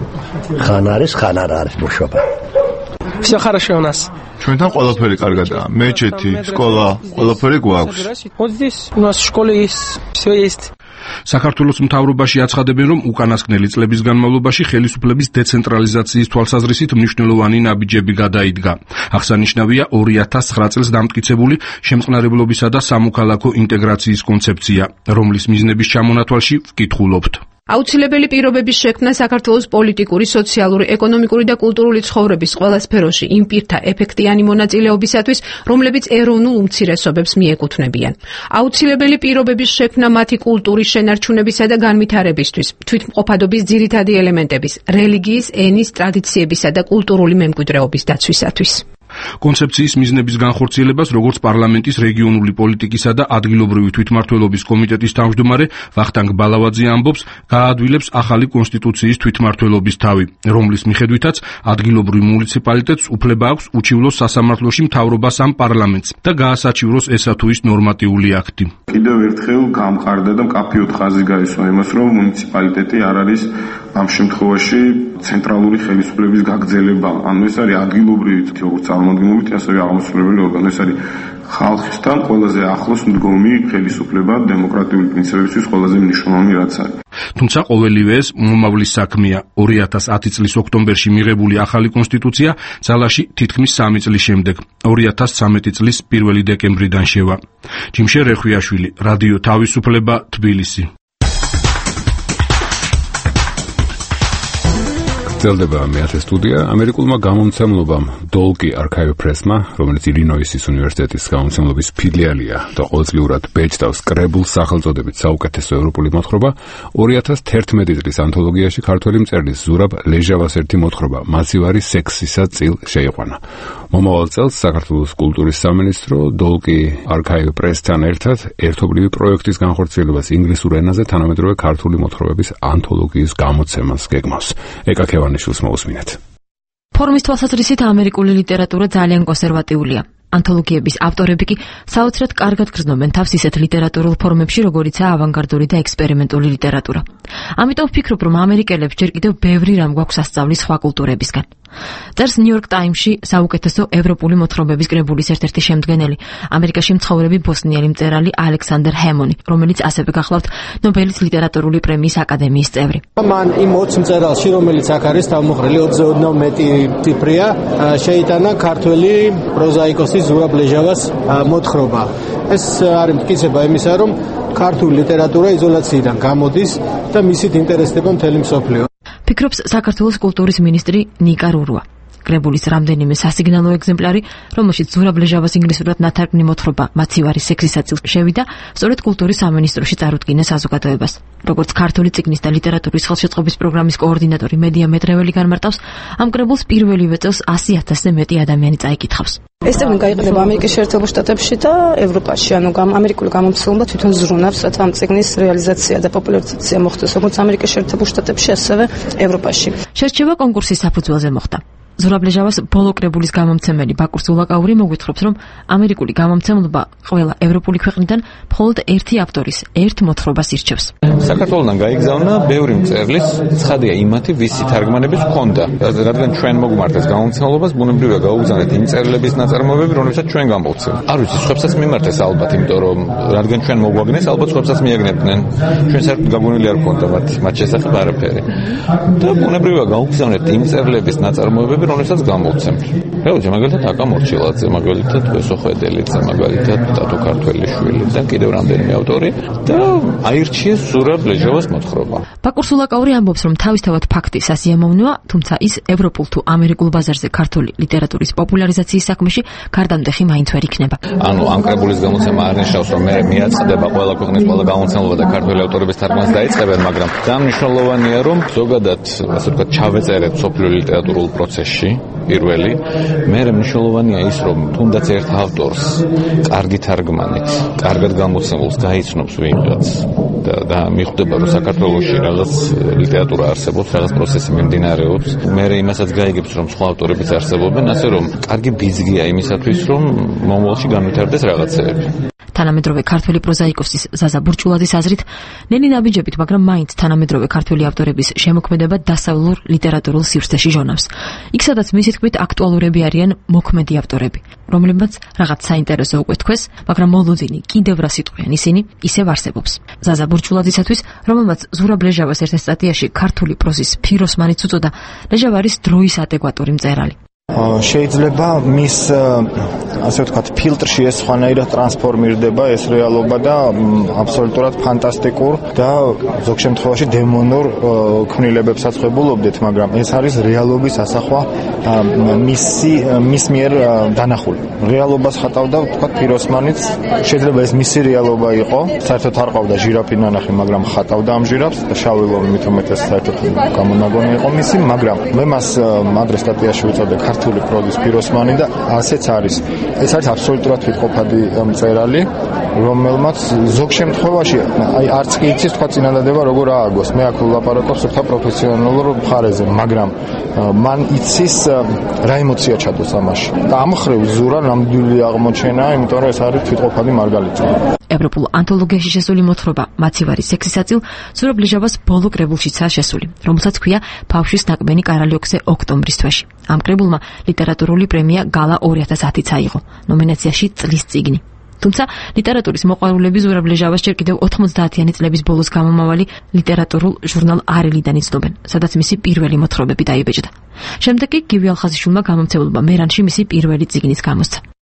ხან არის მუშობა. Всё хорошо у нас. ჩვენთან ყველაფერი კარგადაა. მეჩეთი, სკოლა, ყველაფერი გვაქვს. Вот здесь у нас в школе есть, всё есть. საქართველოს მთავრობაში აცხადებენ, რომ უკანასკნელი წლების განმავლობაში ხელისუფლების დეცენტრალიზაციის თვალსაზრისით მნიშვნელოვანი ნაბიჯები გადაიდგა. აღსანიშნავია 2009 წელს დამტკიცებული შემწყნარებლობისა და სამოქალაქო ინტეგრაციის კონცეფცია, რომლის მიზნების ჩამონათვალში ვკითხულობთ. აუცილებელი პირობების შექმნა საქართველოს პოლიტიკური, სოციალური, ეკონომიკური და კულტურული ცხოვრების ყველა სფეროში იმ პირთა ეფექტიანი მონაწილეობისათვის, რომლებიც ეროვნულ უმცირესობებს მიეკუთვნებიან. აუცილებელი პირობების შექმნა მათი კულტურის შენარჩუნებისა და განვითარებისთვის, თვითმყოფადობის ძირითადი ელემენტების, რელიგიის, ენის, ტრადიციებისა და კულტურული მემკვიდრეობის დაცვისათვის. კონცეფციის მიზნების განხორციელებას, როგორც პარლამენტის რეგიონული პოლიტიკისა და ადგილობრივი თვითმმართველობის კომიტეტის თავმჯდომარე ვახტანგ ბალავაძე ამბობს, გაადვილებს ახალი კონსტიტუციის თვითმმართველობის თავი, რომლის მიხედვითაც ადგილობრივ მუნიციპალიტეტს უფლება აქვს უჩივლოს სასამართლოში მთავრობას ამ პარლამენტს და გაასაჩივროს ესა თუ ის ნორმატიული აქტი. კიდევ ერთხელ გამყარდა და მკაფიოდ ხაზი გაისვა იმას, რომ მუნიციპალიტეტი არ არის ამ შემთხვევაში ცენტრალური ხელისუფლების გაგრძელება. ანუ ეს არის ადგილობრივი როგორც წარმომადგენლობით, ასევე აღმასრულებელი ორგანო. ეს არის ხალხისთან ყველაზე ახლოს მდგომი ხელისუფლება დემოკრატიული პრინციპებისთვის ყველაზე მნიშვნელოვანი რაც არის. თუმცა ყოველივე ეს მომავლის საქმეა. 2010 წლის ოქტომბერში მიღებული ახალი კონსტიტუცია ძალაში თითქმის 3 წლის შემდეგ, 2013 წლის 1 დეკემბრიდან შევა. ჯიმშე რეხვიაშვილი, რადიო თავისუფლება, თბილისი. გრძელდება მეათე სტუდია. ამერიკულმა გამომცემლობამ Dolki Archive Press-მა, რომელიც ილინოისის უნივერსიტეტის გამომცემლობის ფილიალია და ყოველწლიურად ბეჭდავს კრებულს სახელწოდებით საუკეთესო ევროპული მოთხრობა, 2011 წლის ანთოლოგიაში ქართველი მწერლის ზურაბ ლეჟავას ერთი მოთხრობა მაცივარი სექსისა წილ შეიყვანა. მომავალ წელს საქართველოს კულტურის სამინისტრო Dolki Archive Press-თან ერთად ერთობლივი პროექტის განხორციელებას ინგლისურ ენაზე თანამედროვე ქართული მოთხრობების ანთოლოგიის გამოცემას გეგმავს. ეკაკევანიშვილს მოусმინეთ. ფორუმის თვალსაზრისით ამერიკული ლიტერატურა ძალიან კონსერვატიულია. ანთოლოგიების ავტორები კი საოცრად კარგად გრძნობენ თავს ისეთ ლიტერატურულ ფორმებში, როგორიცაა ავანგარდული და ექსპერიმენტული ლიტერატურა. ამიტომ ვფიქრობ, რომ ამერიკელებს ჯერ კიდევ ბევრი რამ გვაქვს ასწავლის სხვა კულტურებისგან. წერს New York Times-ში საუკეთესო ევროპული მოთხრობების კრებულის ერთ-ერთი შემდგენელი, ამერიკაში მცხოვრები ბოსნიელი მწერალი ალექსანდერ ჰემონი, რომელიც ასევე გახლავთ ნობელის ლიტერატურული პრემიის აკადემიის წევრი. მან იმ 20 მწერალში, რომელიც აქ არის თავმოყრილი 20-ზე ოდნავ მეტი ციფრია, შეიტანა ქართველი პროზაიკოსი ზურაბ ლეჟავას მოთხრობა. ეს არის მტკიცება იმისა, რომ ქართული ლიტერატურა იზოლაციიდან გამოდის და მისით ინტერესდება მთელი მსოფლიო. ფიქრობს საქართველოს კულტურის მინისტრი ნიკა რურვა. კრებულის რამდენიმე სასიგნალო ეგზემპლარი, რომელშიც ზურაბ ლეჟავას ინგლისურად ნათარგმნი მოთხრობა მაცივარი სექსისა წილ შევიდა, სწორედ კულტურის სამინისტროში წარუდგინეს საზოგადოებას. როგორც ქართული წიგნის და ლიტერატურის ხელშეწყობის პროგრამის კოორდინატორი მედია მეტრეველი განმარტავს, ამ კრებულს პირველივე წელს 100,000-ზე მეტი ადამიანი წაიკითხავს. ეს ტერმინი გაიყიდება ამერიკის შეერთებულ შტატებში და ევროპაში, ანუ ამერიკული გამომცემლობა თვითონ ზრუნავს, რათა ამ წიგნის რეალიზაცია და პოპულარიზაცია მოხდეს როგორც ამერიკის შეერთებულ შტატებში, ასევე ევროპაში. შერჩევა კონკურსის საფუძველზე მოხდა. ზურაბ ლეჟავას ბოლო კრებულის გამომცემელი ბაკურ სულაკაური მოგვითხობს, რომ ამერიკული გამომცემლობა ყველა ევროპული ქვეყნიდან მხოლოდ ერთი ავტორის, ერთ მოთხრობას ირჩევს. საქართველოსთან გაიგზავნა ბევრი მწერლის, ცხადია იმათი, ვისი თარგმანების ჰქონდა. რადგან ჩვენ მოგვმართეს გამომცემლობას, ბუნებრივია გაუგზავნეთ იმ მწერლების ნაწარმოებები, რომლებსაც ჩვენ გამოვცემთ. არ ვიცი, სხვებსაც მიმართეს ალბათ, იმიტომ რომ რადგან ჩვენ მოგვაგნეს, ალბათ სხვებსაც მიაგნებდნენ. ჩვენ საერთოდ გაგვონილი არ ჰქონდა მათ შესახებ არაფერი. და ბუნებრივია გაუგზავნეთ იმ მწერლების ნაწარმოებები, რომელსაც გამოვცემთ. რეალურად მაგალითად აკა მორჩილაძე, მაგალითად ვესო ხვედელიძე, მაგალითად ტატო ქართველიშვილი და კიდევ რამდენიმე ავტორი და აირჩიეს ზურაბ ლეჟავას მოთხრობა. ბაკურ სულაკაური ამბობს, რომ თავისთავად ფაქტი სასიამოვნოა, თუმცა ის ევროპულ თუ ამერიკულ ბაზარზე ქართული ლიტერატურის პოპულარიზაციის საქმეში გარდამტეხი მაინც ვერ იქნება. ანუ ამ კრებულის გამოცემა არ ნიშნავს, რომ მე მიაწყდება ყველა ქვეყნის ყველა გამომცემლობა და ქართული ავტორების თარგმანას დაიწყებენ, მაგრამ დამნიშნულოვანია, რომ ზოგადად, ასე ვთქვათ, ჩავეწერეთ სოფლიო ლიტერატურულ პროცესში პირველი, მერე მნიშვნელოვანია ის, რომ თუნდაც ერთ ავტორს კარგი თარგმანით, კარგად გამოცემულს გაიცნობს ვინმეც და მიხვდება, რომ საქართველოში რაღაც ლიტერატურა არსებობს, რაღაც პროცესი მიმდინარეობს, მერე იმასაც გაიგებს, რომ სხვა ავტორებიც არსებობენ, ასე რომ კარგი ბიძგია იმისათვის, რომ მომავალში განვითარდეს რაღაცეები. თანამედროვე ქართველი პროზაიკოსის ზაზა ბურჭულაძის აზრით, ნელი ნაბიჯებით, მაგრამ მაინც თანამედროვე ქართველი ავტორების შემოქმედება დასავლურ ლიტერატურულ სივრცეში ჟონავს. იქ სადაც მისი თქმით აქტუალურები არიან მოქმედი ავტორები, რომლებმაც რაღაც საინტერესო უკვე თქვეს, მაგრამ მოლოდინი კიდევ რა სიტყვიან ისინი ისევ არსებობს. ზაზა ბურჭულაძისათვის, რომელმაც ზურაბ ლეჟავას ერთ სტატიაში ქართული პროზის ფიროსმანიც უწოდა, ლეჟავა არის დროის ადეკვატური მწერალი. შეიძლება მის ასე ვთქვათ ფილტრში ეს სხვანაირად ტრანსფორმირდება ეს რეალობა და აბსოლუტურად ფანტასტიკურ და ზოგ შემთხვევაში დემონურ ქმნილებებსაც ხვებულობდეთ, მაგრამ ეს არის რეალობის ასახვა მის მიერ დანახული. რეალობას ხატავდა ვთქვათ ფიროსმანიც, შეიძლება ეს მისი რეალობა იყო, საერთოდ არ ყავდა ჟირაფი ნანახი, მაგრამ ხატავდა ამ ჟირაფს და შავი ლომი მით უმეტეს საერთოდ გამონაგონი იყო მისი, მაგრამ მე მას ადრე სტატიაში ვიწოდე ქართული პროზის ფიროსმანი და ასეც არის. ეს არის აბსოლუტურად თვითყოფადი მწერალი, რომელმაც ზოგ შემთხვევაში არც კი იცის თქვა წინადადება როგორ ააგოს. მე აქ ვლაპარაკობ სულთა პროფესიონალურ მხარეზე, მაგრამ მან იცის რა ემოცია ჩადოს ამაში. და ამ ხრივ ზურა ნამდვილი აღმოჩენა, იმიტომ რომ ეს არის თვითყოფადი მარგალიტი. ევროპულ ანთოლოგიაში შესული მოთხრობა მაცივარი სექსისა წილ ზურაბ ლეჟავას ბოლო კრებულშიცაა შესული, რომელსაც ქვია ბავშვის ნაკბენი კარალიოქზე ოქტომბრის თვეში. ამ კრებულმა ლიტერატურული პრემია გალა 2010-იც აიღო, ნომინაციაში წლის წიგნი. თუმცა ლიტერატურის მოყვარულები ზურაბ ლეჟავას ჯერ კიდევ 90-იანი წლების ბოლოს გამომავალი ლიტერატურულ ჟურნალ არელიდან იცნობენ, სადაც მისი პირველი მოთხრობები დაიბეჭდა. შემდეგ კი გივი ალხაზიშვილმა გამომცემლობა მერანში მისი პირველი წიგნიც გამოსცა.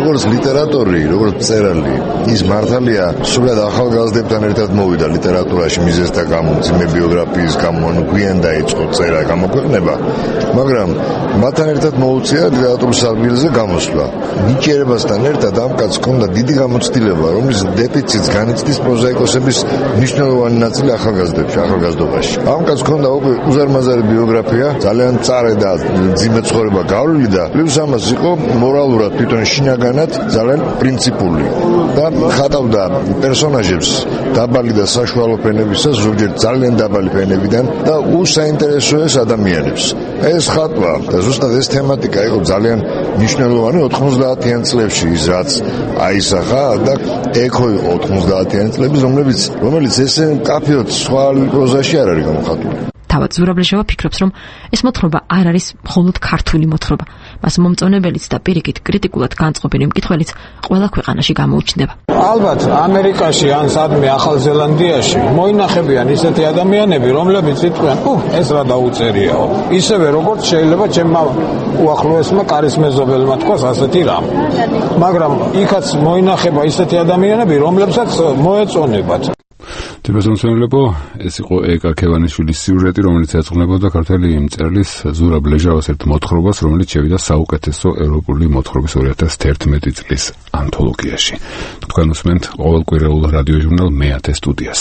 როგორც ლიტერატორი, როგორც მწერალი, ის მართალია სულად ახალგაზრდებთან ერთად მოვიდა ლიტერატურაში მიზეზთა გამო, ძიმე ბიოგრაფიის გამო, ანუ გვიან დაიწყო წერა, გამოქვეყნება, მაგრამ მათთან ერთად მოუწია ლიტერატურის სარბილზე გამოსვლა. ნიჭიერებასთან ერთად ამ კაცს ჰქონდა დიდი გამოცდილება, რომლის დეფიციტს განიცდის პროზაიკოსების მნიშვნელოვანი ნაწილი ახალგაზრდობაში. ამ კაცს ჰქონდა უკვე უზარმაზარი ბიოგრაფია, ძალიან მწარე და ძიმე ცხოვრება გავლილი და პლუს ამას იყო მორალურად თვითონ შინაგანად ძალიან პრინციპული და ხატავდა პერსონაჟებს დაბალი და საშუალო ფენებისას, ზოგჯერ ძალიან დაბალი ფენებიდან და უსაინტერესოეს ადამიანებს. ეს ხატვა და ზუსტად ეს თემატიკა იყო ძალიან მნიშვნელოვანი 90-იან წლებში, ის რაც აისახა და ეკო იყო 90-იან წლების, რომელიც ესე კაფეოთ სხვა პროზაში არ არის გამოხატული. თავად ზურაბლეჟავა ფიქრობს, რომ ეს მოთხრობა არ არის მხოლოდ ქართული მოთხრობა. მას მომწონებელიც და პირიქით კრიტიკულად განწყობილი მკითხველიც ყველა ქვეყანაში გამოუჩნდება. ალბათ ამერიკაში ან სადმე ახალ ზელანდიაში მოინახებიან ისეთი ადამიანები, რომლებიც იტყვიან, ეს რა დაუწერიაო. ისევე როგორც შეიძლება ჩემმა უახლოესმა კარის მეზობელმა თქვას ასეთი რამ. მაგრამ იქაც მოინახება ისეთი ადამიანები, რომლებსაც მოეწონებათ. თვითონცემლებო, ეს იყო ეკა ქევანიშვილის სიუჟეტი, რომელიც ეძღვნებოდა ქართველი მწერლის ზურაბ ლეჟავას ერთ მოთხრობას, რომელიც შევიდა საუკეთესო ევროპული მოთხრობის 2011 წლის ანთოლოგიაში. თქვენ უსმენთ ყოველკვირეულ რადიო ჟურნალ მე-10 სტუდიას.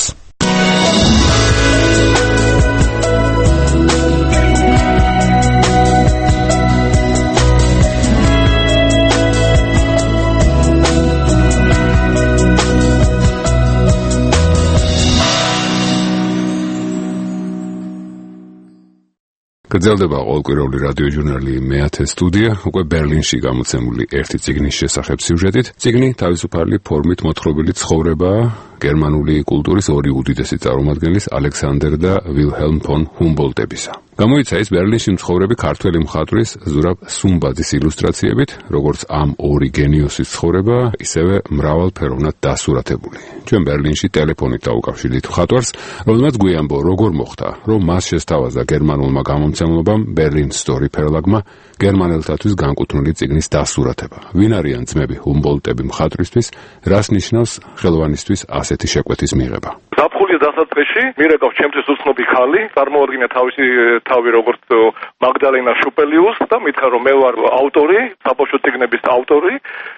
გრძელდება ყოველკვირეული რადიო ჟურნალი მე-10 სტუდია, უკვე ბერლინში გამოცემული ერთი წიგნის შესახებ სიუჟეტით. წიგნი თავისუფალი ფორმით მოთხრობილი ცხოვრებაა გერმანული კულტურის ორი უდიდესი წარმომადგენლის ალექსანდერ და ვილჰელმ ფონ ჰუმბოლდტებისა. გამოიცა ის ბერლინში მცხოვრები ქართველი მხატვრის ზურაბ სუმბაძის ილუსტრაციებით, როგორც ამ ორი გენიოსის ცხოვრება, ისევე მრავალფეროვნად დასურათებული. ჩვენ ბერლინში ტელეფონით დაუკავშირდით მხატვარს, რომელმაც გვიამბო, როგორ მოხდა, რომ მას შესთავაზა გერმანულმა გამომცემლობამ Berlin Story Verlag-მა გერმანელთათვის განკუთვნილი წიგნის დასურათება. ვინ არიან ძმები ჰუმბოლდტები მხატვრისთვის, რას ნიშნავს ხელოვანისთვის ასეთი შეკვეთის მიღება? ზაფხულის დასაწყისში მირეკავს ჩემთვის უცნობი ხალი, წარმოადგინა თავისი თავი როგორც მაგდალენა შუპელიუს და მითხრა რომ მე ვარ ავტორი, საბავშვო წიგნების ავტორი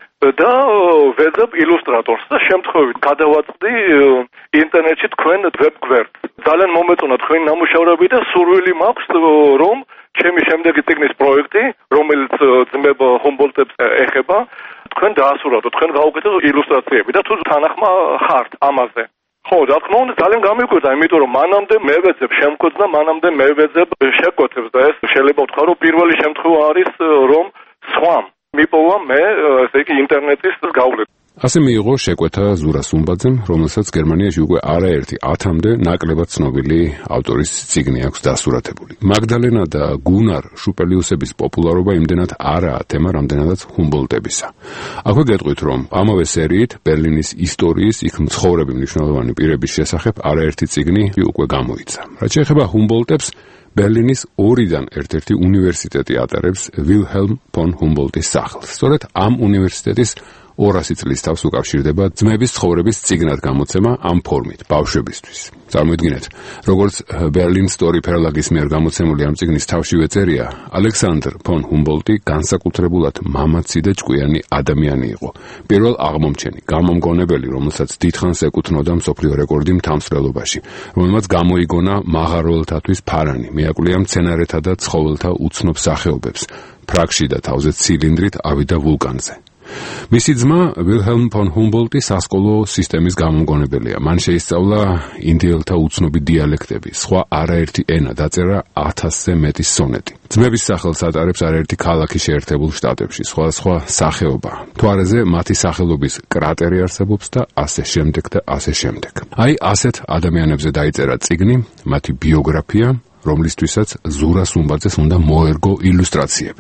და ვეძებ ილუსტრატორს და შემთხვევით გადავაწყდი ინტერნეტში თქვენ ვებგვერდს. ძალიან მომეწონა თქვენი ნამუშევრები და სურვილი მაქვს რომ ჩემი შემდეგი წიგნის პროექტი, რომელიც ძმებ ჰუმბოლდტებს ეხება, თქვენ დაასურათოთ, თქვენ გაუკეთოთ ილუსტრაციები და თუ თანახმა ხართ ამაზე. ხო, რა თქმა უნდა, ძალიან გამიკვირდა, იმიტომ რომ მანამდე მე ვეძებ შემკოცს და მანამდე მე ვეძებ შეკვეთებს და ეს შეიძლება ვთქვა, რომ პირველი შემთხვევა არის, რომ სხვამ მიპოვა მე ესე იგი ინტერნეტის გავლენა. ასე მიიღო შეკვეთა ზურა სუმბაძემ, რომელსაც გერმანიაში უკვე არაერთი 10-მდე ნაკლებად ცნობილი ავტორის წიგნი აქვს დასურათებული. მაგდალენა და გუნარ შუპელიუსების პოპულარობა იმდენად არაა თემა, რამდენადაც ჰუმბოლდტებისა. აქვე გეტყვით, რომ ამავე სერიით ბერლინის ისტორიის იქ მცხოვრები მნიშვნელოვანი პირების შესახებ არაერთი წიგნი უკვე გამოიცა. რაც შეეხება ჰუმბოლდტებს, ბერლინის ორიდან ერთ-ერთი უნივერსიტეტი ატარებს ვილჰელმ ფონ ჰუმბოლდტის სახლს. სწორედ ამ უნივერსიტეტის 200 წლის თავს უკავშირდება ძმების ცხოვრების წიგნად გამოცემა ამ ფორმით, ბავშვებისთვის. წარმოიდგინეთ, როგორც Berlin Story Verlag-ის მიერ გამოცემული ამ წიგნის თავშივე წერია, ალექსანდრ ფონ ჰუმბოლდტი განსაკუთრებულად მამაცი და ჭკვიანი ადამიანი იყო. პირველ აღმომჩენი, გამომგონებელი, რომელსაც დიდხანს ეკუთვნოდა მსოფლიო რეკორდი მთამსვლელობაში, რომელმაც გამოიგონა მაღაროელთათვის ფარანი, მიაკვლია მცენარეთა და ცხოველთა უცნობ სახეობებს, ფრაქში და თავზე ცილინდრით ავიდა ვულკანზე. მისი ძმა ვილჰელმ ფონ ჰუმბოლდტი სასკოლო სისტემის გამომგონებელია. მან შეისწავლა ინდიელთა უცნობი დიალექტები, სხვა არაერთი ენა, დაწერა 1000-ზე მეტი სონეტი. ძმების სახელს ატარებს არაერთი ქალაქი შეერთებულ შტატებში, სხვადასხვა სახეობა. მთვარეზე მათი სახელობის კრატერი არსებობს და ასე შემდეგ და ასე შემდეგ. აი ასეთ ადამიანებზე დაიწერა წიგნი, მათი ბიოგრაფია, რომლისთვისაც ზურა სუმბაძეს უნდა მოერგო ილუსტრაციები.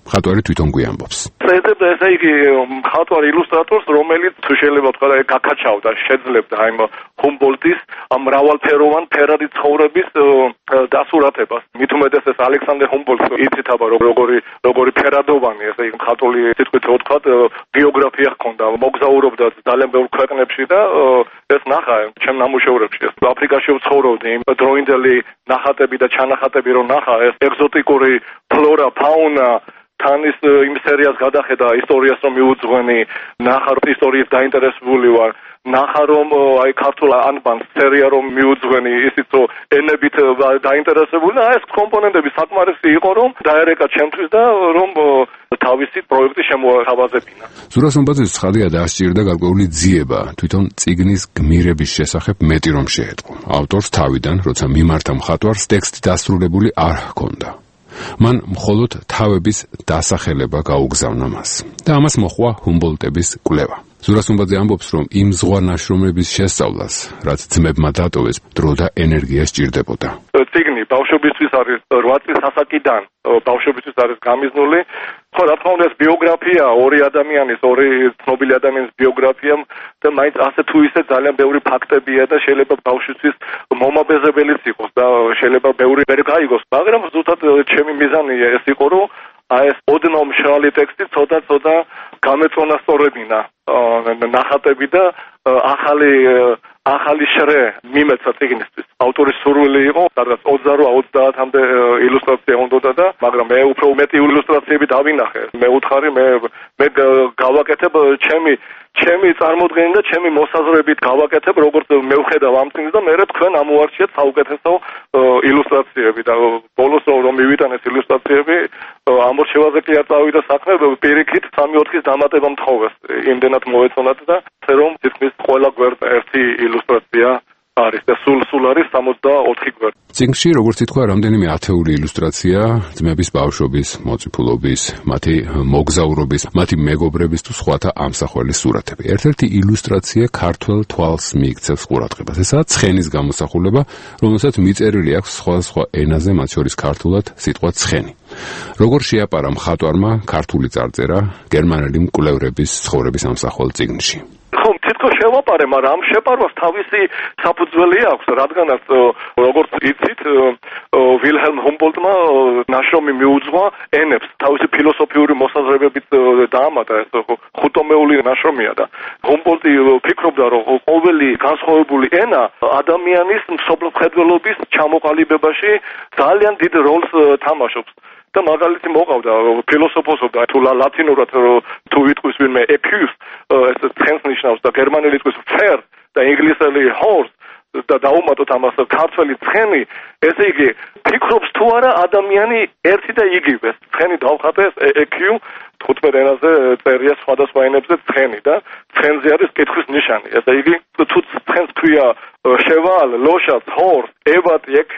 მხატვარი თვითონ გვიამბობს. წერდა ესე იგი მხატვარი ილუსტრატორს, რომელიც თუ შეიძლება ვთქვა, გაკაჩავდა, შეძლებდა აი ჰუმბოლდტის ამ მრავალფეროვან ფერადი ცხოვრების დასურათებას. მით უმეტეს ეს ალექსანდრე ჰუმბოლდტი იცით აბა როგორი ფერადოვანი ესე იგი მხატვრული თითქოს ვთქვა ბიოგრაფია ჰქონდა, მოგზაურობდა ძალიან ბევრ ქვეყნებში და ეს ნახა ჩემ ნამუშევრებში. აფრიკაში ვცხოვრობდი, დროინდელი ნახატები და ჩანახატები რომ ნახა, ეს ეგზოტიკური ფლორა, ფაუნა თან ის იმ სერიას გადახედა ისტორიას რომ მიუძღვენი, ნახა რომ ისტორიით დაინტერესებული ვარ, ნახა რომ აი ქართულ ანბანს სერია რომ მიუძღვენი, ისიც რომ ენებით დაინტერესებული და ეს კომპონენტები საკმარისი იყო რომ დაერეკა ჩემთვის და რომ თავისი პროექტი შემოთავაზებინა. ზურაბ სუმბაძის ცხადია დაასჭირდა გარკვეული ძიება თვითონ წიგნის გმირების შესახებ მეტი რომ შეეტყო. ავტორს თავიდან, როცა მიმართა მხატვარს, ტექსტი დასრულებული არ ჰქონდა. მან მხოლოდ თავების დასახელება გაუგზავნა მას და ამას მოჰყვა ჰუმბოლდტების კვლევა. ზურაბ სუმბაძე ამბობს, რომ იმ ზღვა ნაშრომების შესწავლას, რაც ძმებმა დატოვეს, დრო და ენერგია სჭირდებოდა. წიგნი ბავშვებისთვის არის 8 წლის ასაკიდან, ბავშვებისთვის არის გამიზნული. ხო, რა თქმა უნდა, ეს ბიოგრაფია, ორი ადამიანის, ორი ცნობილი ადამიანის ბიოგრაფია და მაინც ასე თუ ისე ძალიან ბევრი ფაქტებია და შეიძლება ბავშვისთვის მომაბეზებელიც იყოს და შეიძლება ბევრი ვერ გაიგოს, მაგრამ ზუსტად ჩემი მიზანი ეს იყო, რომ აი ეს ოდნავ მშრალი ტექსტი ცოტა გამეწონასწორებინა ნახატები და ახალი შრე მიმეცა წიგნისთვის. ავტორის სურვილი იყო, სადაც 28-30-მდე ილუსტრაცია უნდოდა და მაგრამ მე უფრო მეტი ილუსტრაციები დავინახე. მე უთხარი მე გავაკეთებ ჩემი წარმოდგენით და ჩემი მოსაზრებით გავაკეთებ, როგორც მე ვხედავ ამ წიგნს და მე თქვენ ამოარჩიეთ საუკეთესო ილუსტრაციები და ბოლოს რომ მივიტანე ეს ილუსტრაციები ამორჩევაზე კი არ წავიდა საქმე, პირიქით 3-4-ის დამატება მთხოვეს. იმდენად მოეწონათ და რომ თითქმის ყველა გვერდ ერთი ილუსტრაცია არის და სულ არის 64 გვერდი. წიგნში, როგორც ითქვა, რამდენიმე ათეული ილუსტრაცია ძმების ბავშვობის, მოწიფულობის, მათი მოგზაურობის, მათი მეგობრების თუ სხვათა ამსახველის სურათები. ერთ-ერთი ილუსტრაცია ქართველ თვალს მიიქცევს ყურადღებას. ესაა ცხენის გამოსახულება, რომელსაც მიწერილი აქვს სხვადასხვა ენაზე, მათ შორის ქართულად სიტყვა ცხენი. როგორ შეაპარა მხატვარმა ქართული წარწერა გერმანელი მკვლევრების ცხოვრების ამსახველ წიგნში. ხო, თითქოს შევაპარე, მაგრამ ამ შეპარვას თავისი საფუძველი აქვს, რადგანაც როგორც იცით, ვილჰელმ ჰუმბოლდტმა ნაშრომი მიუძღვა ენებს, თავისი ფილოსოფიური მოსაზრებებით დაამატა, ეს ხუთომეული ნაშრომია და ჰუმბოლდტი ფიქრობდა, რომ ყოველი განსხვავებული ენა ადამიანის მსოფლმხედველობის ჩამოყალიბებაში ძალიან დიდ როლს თამაშობს. და მაგალითი მოყავდა ფილოსოფოსობდა თუ ლათინურად თუ იტყვის ვინმე ეკუს ეს ცხენს ნიშნავს და გერმანელი იტყვის fair და ინგლისელი horse და დაუმატოთ ამას ქართველი ცხენი, ესე იგი ფიქრობს თუ არა ადამიანი ერთი და იგივე. ცხენი დავხატეს EQ 15 ენაზე წერია სხვადასხვა ენებზე ცხენი და ცხენზე არის კითხვის ნიშანი. ესე იგი თუ ცხენს ქვია cheval, loshas, horse, evat, EQ,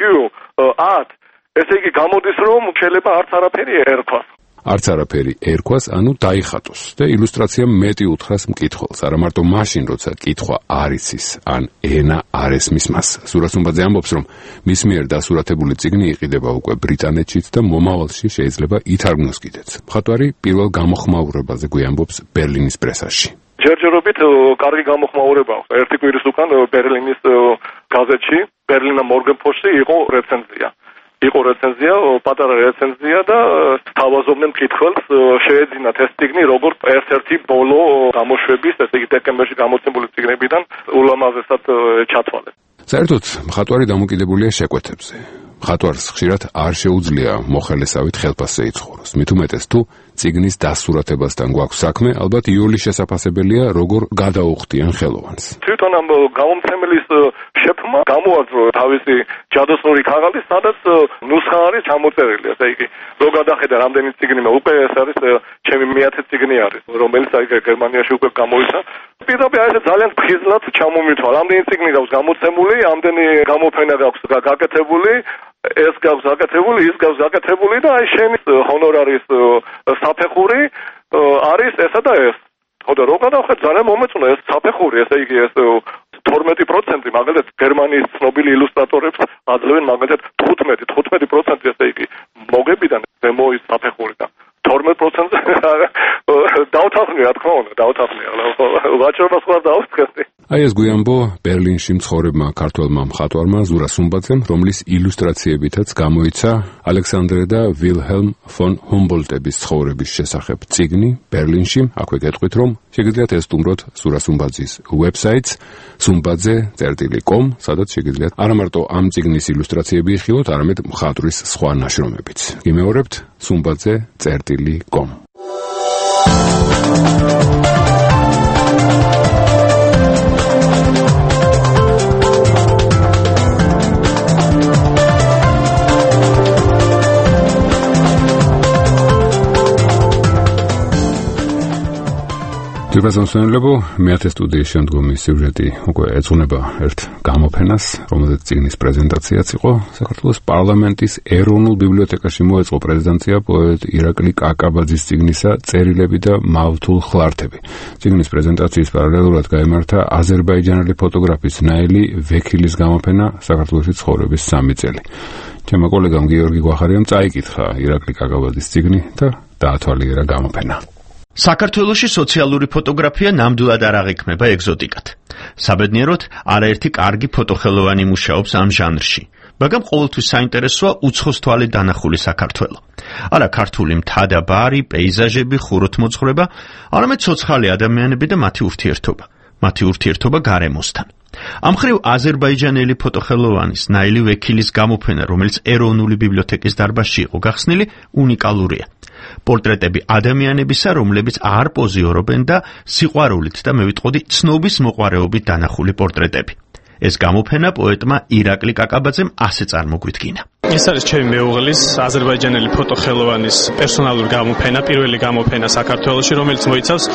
at ესე იგი გამოდის რომ შეიძლება არც არაფერი ერქვას. არც არაფერი ერქვას, ანუ დაიხატოს და ილუსტრაცია მეტი უთხრას მკითხველს, არა მარტო მაშინ, როცა კითხვა არ იცის, ან ენა არ ესმის მას. ზურაბ სუმბაძე ამბობს, რომ მის მიერ დასურათებული წიგნი იყიდება უკვე ბრიტანეთშიც და მომავალში შეიძლება ითარგმნოს კიდეც. მხატვარი პირველ გამოხმაურებაზე გვიამბობს ბერლინის პრესაში. ჯერჯერობით კარგი გამოხმაურება აქვს. ერთი კვირის უკან ბერლინის გაზეთში, ბერლინა მორგენპოსტში იყო რეცენზია. პატარა რეცენზია და თავაზობდნენ მკითხველს, შეეძინათ ეს წიგნი როგორც ერთ-ერთი ბოლო გამოშვების, ესე იგი დეკემბერში გამოცემული წიგნებიდან ულამაზესად ჩათვალეს. საერთოდ მხატვარი დამოკიდებულია შეკვეთებზე. მხატვარს ხშირად არ შეუძლია მოხელესავით ხელფასზე იცხოვროს. მით უმეტეს თუ წიგნის დასურათებასთან გვაქვს საქმე, ალბათ იოლის შესაძლებელია როგორ გადაუხდიან ხელოვანს. თვითონ ამ გამომცემლის შეფმა გამოაძრო თავისი ჯადოსნური ქაღალდი, სადაც ნუსხა არის ჩამოწერილი. ესე იგი, რო გადახედა რამდენი წიგნი უკვე ეს არის ჩემი მე-10 წიგნი არის, რომელიც აი გერმანიაში უკვე გამოიცა. პირდაპირ აი ძალიან ფხიზლად ჩამომithვა. რამდენი წიგნი გაქვს გამოცემული, ამდენი გამოფენა გაქვს გაკეთებული. ეს გავს გაკეთებული, ის გავს გაკეთებული და აი შენი ჰონორარის საფეხური არის ესა და ეს. ხო და რო გადავხედე ძალიან მომეწონა ეს საფეხური, ესე იგი ეს 12% მაგალითად გერმანიის ცნობილი ილუსტრატორებს აძლევენ მაგალითად 15% ესე იგი მოგებიდან ზემო ის საფეხური და 12%-ზე დავთანხმია, რა თქმა უნდა, დავთანხმია. ვაჭრობას ხარ დავსწრდი. აი ეს გვიანბო ბერლინში მცხოვრებმა ქართველმა მხატვარმა ზურა სუმბაძემ, რომლის ილუსტრაციებითაც გამოიცა ალექსანდრე და ვილჰელმ ფონ ჰუმბოლტების ცხოვრების შესახებ წიგნი ბერლინში. აქვე გეტყვით, რომ შეგიძლიათ ესტუმროთ ზურა სუმბაძის ვებსაიტს sumbadze.com, სადაც შეგიძლიათ არა მარტო ამ წიგნის ილუსტრაციები იხილოთ, არამედ მხატვრის სხვა ნაშრომებიც. გიმეორებთ sumbadze.com. Ძვირფასმსვენელებო, მეათე სტუდიის შემდგომი სიუჟეტი უკვე ეძღვნება ერთ გამოფენას, რომელზეც წიგნის პრეზენტაციაც იყო. საქართველოს პარლამენტის ეროვნულ ბიბლიოთეკაში მოეწყო პრეზენტაცია პოეტ ირაკლი კაკაბაძის წიგნისა „წერილები და მავთულ ხლართები“. წიგნის პრეზენტაციის პარალელურად გაიმართა აზერბაიჯანელი ფოტოგრაფის ნაილი ვექილის გამოფენა საქართველოში ცხოვრების 3 წელი. ჩემო კოლეგამ გიორგი გვახარიამ წაიკითხა ირაკლი კაკაბაძის წიგნი და დაათვალიერა გამოფენა. საქართველოში სოციალური ფოტოგრაფია ნამდვილად არ აღიქმება ეგზოტიკად. საბედნიეროდ, არაერთი კარგი ფოტოხელოვანი მუშაობს ამ ჟანრში, მაგრამ ყოველთვის საინტერესოა უცხოს თვალით დანახული საქართველო. არა ქართული მთა და ბარი, პეიზაჟები, ხუროთმოძღვრება, არამედ ცოცხალი ადამიანები და მათი ურთიერთობა. მათი ურთიერთობა გარემოსთან. ამ მხრივ აზერბაიჯანელი ფოტოხელოვანის ნაილი ვექილის გამოფენა, რომელიც ეროვნული ბიბლიოთეკის დარბაზში იყო გახსნილი, უნიკალურია. პორტრეტები ადამიანებისა, რომლებიც არ პოზიორობენ და სიყვარულით და მე ვიტყოდი ცნობის მოყვარეობით დანახული პორტრეტები. ეს გამოფენა პოეტმა ირაკლი კაკაბაძემ ასე წარმოგვიდგინა. ეს არის ჩემი მეუღლის აზერბაიჯანელი ფოტოხელოვანის პერსონალური გამოფენა, პირველი გამოფენა საქართველოში, რომელიც მოიცავს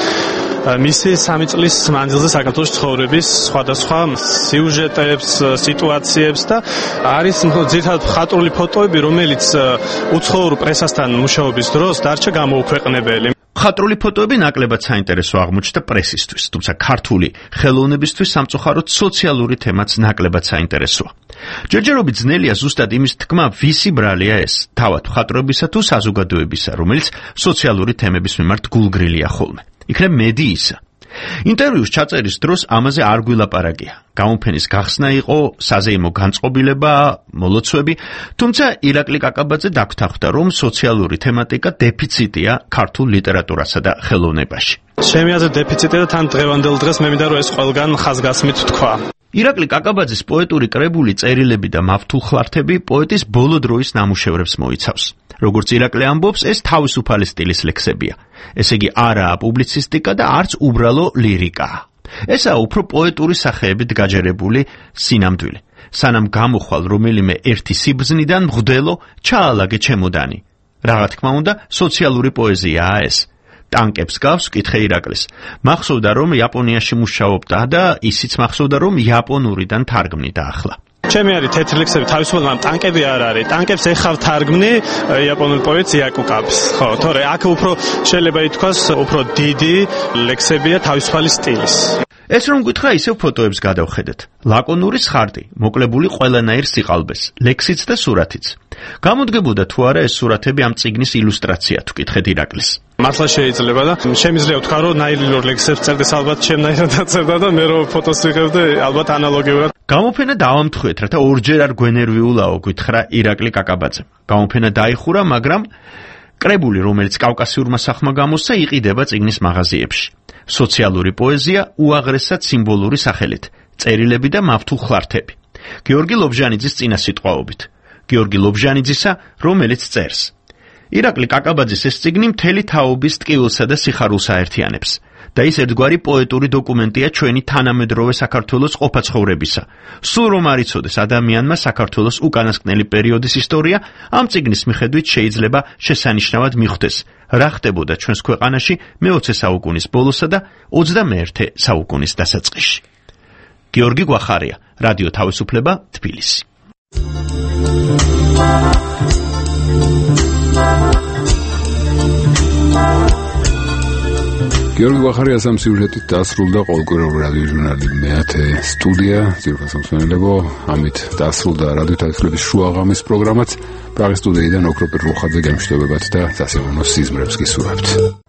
მისი 3 წლის მანძილზე საქართველოს ცხოვრების სხვადასხვა სიუჟეტებს, სიტუაციებს და არის ძირითადად მხატვრული ფოტოები, რომელიც უცხოურ პრესასთან მუშაობის დროს დარჩა გამოუქვეყნებელი. მხატვრული ფოტოები ნაკლებად საინტერესო აღმოჩნდა პრესისთვის, თუმცა ქართული ხელოვნებისთვის სამწუხაროდ სოციალური თემაც ნაკლებად საინტერესოა. ჯერჯერობით ძნელია ზუსტად იმის თქმა, ვისი ბრალია ეს, თავად მხატვრებისა თუ საზოგადოებისა, რომელიც სოციალური თემების მიმართ გულგრილია ხოლმე. იქნებ მედიისა. ინტერვიუს ჩაწერის დროს ამაზე არ გვილაპარაკია. გამოფენის გახსნა იყო საზეიმო განწყობილება, მოლოცვები, თუმცა ირაკლი კაკაბაძე დაგვთანხმდა, რომ სოციალური თემატიკა დეფიციტია ქართულ ლიტერატურასა და ხელოვნებაში. ჩემი აზრით დეფიციტია და თან დღევანდელ დღეს მე მინდა რომ ეს ყველგან ხაზგასმით თქვა. ირაკლი კაკაბაძის პოეტური კრებული „წერილები და მავთულ ხლართები“ პოეტის ბოლო დროის ნამუშევრებს მოიცავს. როგორც ირაკლი ამბობს, ეს თავისუფალი სტილის ლექსებია. ესე იგი, არაა პუბლიცისტიკა და არც უბრალო ლირიკაა. ესაა უფრო პოეტური სახეებით გაჯერებული სინამდვილე. სანამ გამოხვალ რომელიმე ერთი სიბრძნიდან მღვდელო, ჩაალაგე ჩემოდანი. რა თქმა უნდა, სოციალური პოეზიაა ეს. ტანკებს გავს, კითხე ირაკლის. მახსოვდა, რომ იაპონიაში მუშაობდა და ისიც მახსოვდა, რომ იაპონურიდან თარგმნიდა ახლა. ჩემი არის თეთრი ლექსები თავისუფლად, მაგრამ ტანკები არ არის. ტანკებს ეხავ თარგმნი იაპონურ პოეტს იაკუკაბს. ხო, თორე აქ უფრო შეიძლება ითქვას, უფრო დიდი ლექსებია თავისუფალი სტილის. ეს რომ გითხრა, ისევ ფოტოებს გადავხედეთ. ლაკონური სხარტი, მოკლებული ყველანაირ სიყალბეს, ლექსიც და სურათიც. გამოდგებოდა თუ არა ეს სურათები ამ წიგნის ილუსტრაცია, თუ კითხეთ ირაკლის. მართლა შეიძლება და შემიძლია ვთქვა, რომ ნაილი რო ლექსებს წერდეს, ალბათ ჩემნაირად დაწერდა და მე რო ფოტოს ვიღებდი, ალბათ ანალოგიურად. გამოფენა დავამთხვეთ, რათა ორჯერ არ გვენერვიულაო, გითხრა ირაკლი კაკაბაძემ. გამოფენა დაიხურა, მაგრამ კრებული, რომელიც კავკასიურმა სახმა გამოსცა, იყიდება წიგნის მაღაზიებში. სოციალური პოეზია უაღრესად სიმბოლური სახელით, წერილები და მავთულ ხლართები. გიორგი ლობჟანიძის წინასიტყვაობით. გიორგი ლობჟანიძისა, რომელიც წერს. ირაკლი კაკაბაძის ეს წიგნი მთელი თაობის ტკივილსა და სიხარულს აერთიანებს. და ის ერთგვარი პოეტური დოკუმენტია ჩვენი თანამედროვე საქართველოს ყოფაცხოვრებისა. სულ რომ არ იცოდეს ადამიანმა საქართველოს უკანასკნელი პერიოდის ისტორია, ამ წიგნის მიხედვით შეიძლება შესანიშნავად მიხვდეს, რა ხდებოდა ჩვენს ქვეყანაში მე-20 საუკუნის ბოლოსა და 21 საუკუნის დასაწყისში. გიორგი გვახარია, რადიო თავისუფლება, თბილისი. გიორგი ვახარიას ამ სიუჟეტით დასრულდა ყოველკვირეული რადიო ჟურნალი მეათე სტუდია ძირფასამსვენელებო ამით დასრულდა რადიო თარიღების შუაღამის პროგრამაც პრაღის სტუდიიდან ოქროპირ რუხაძე გემშვიდობებათ და სასიამოვნო სიზმრებს გისურვებთ.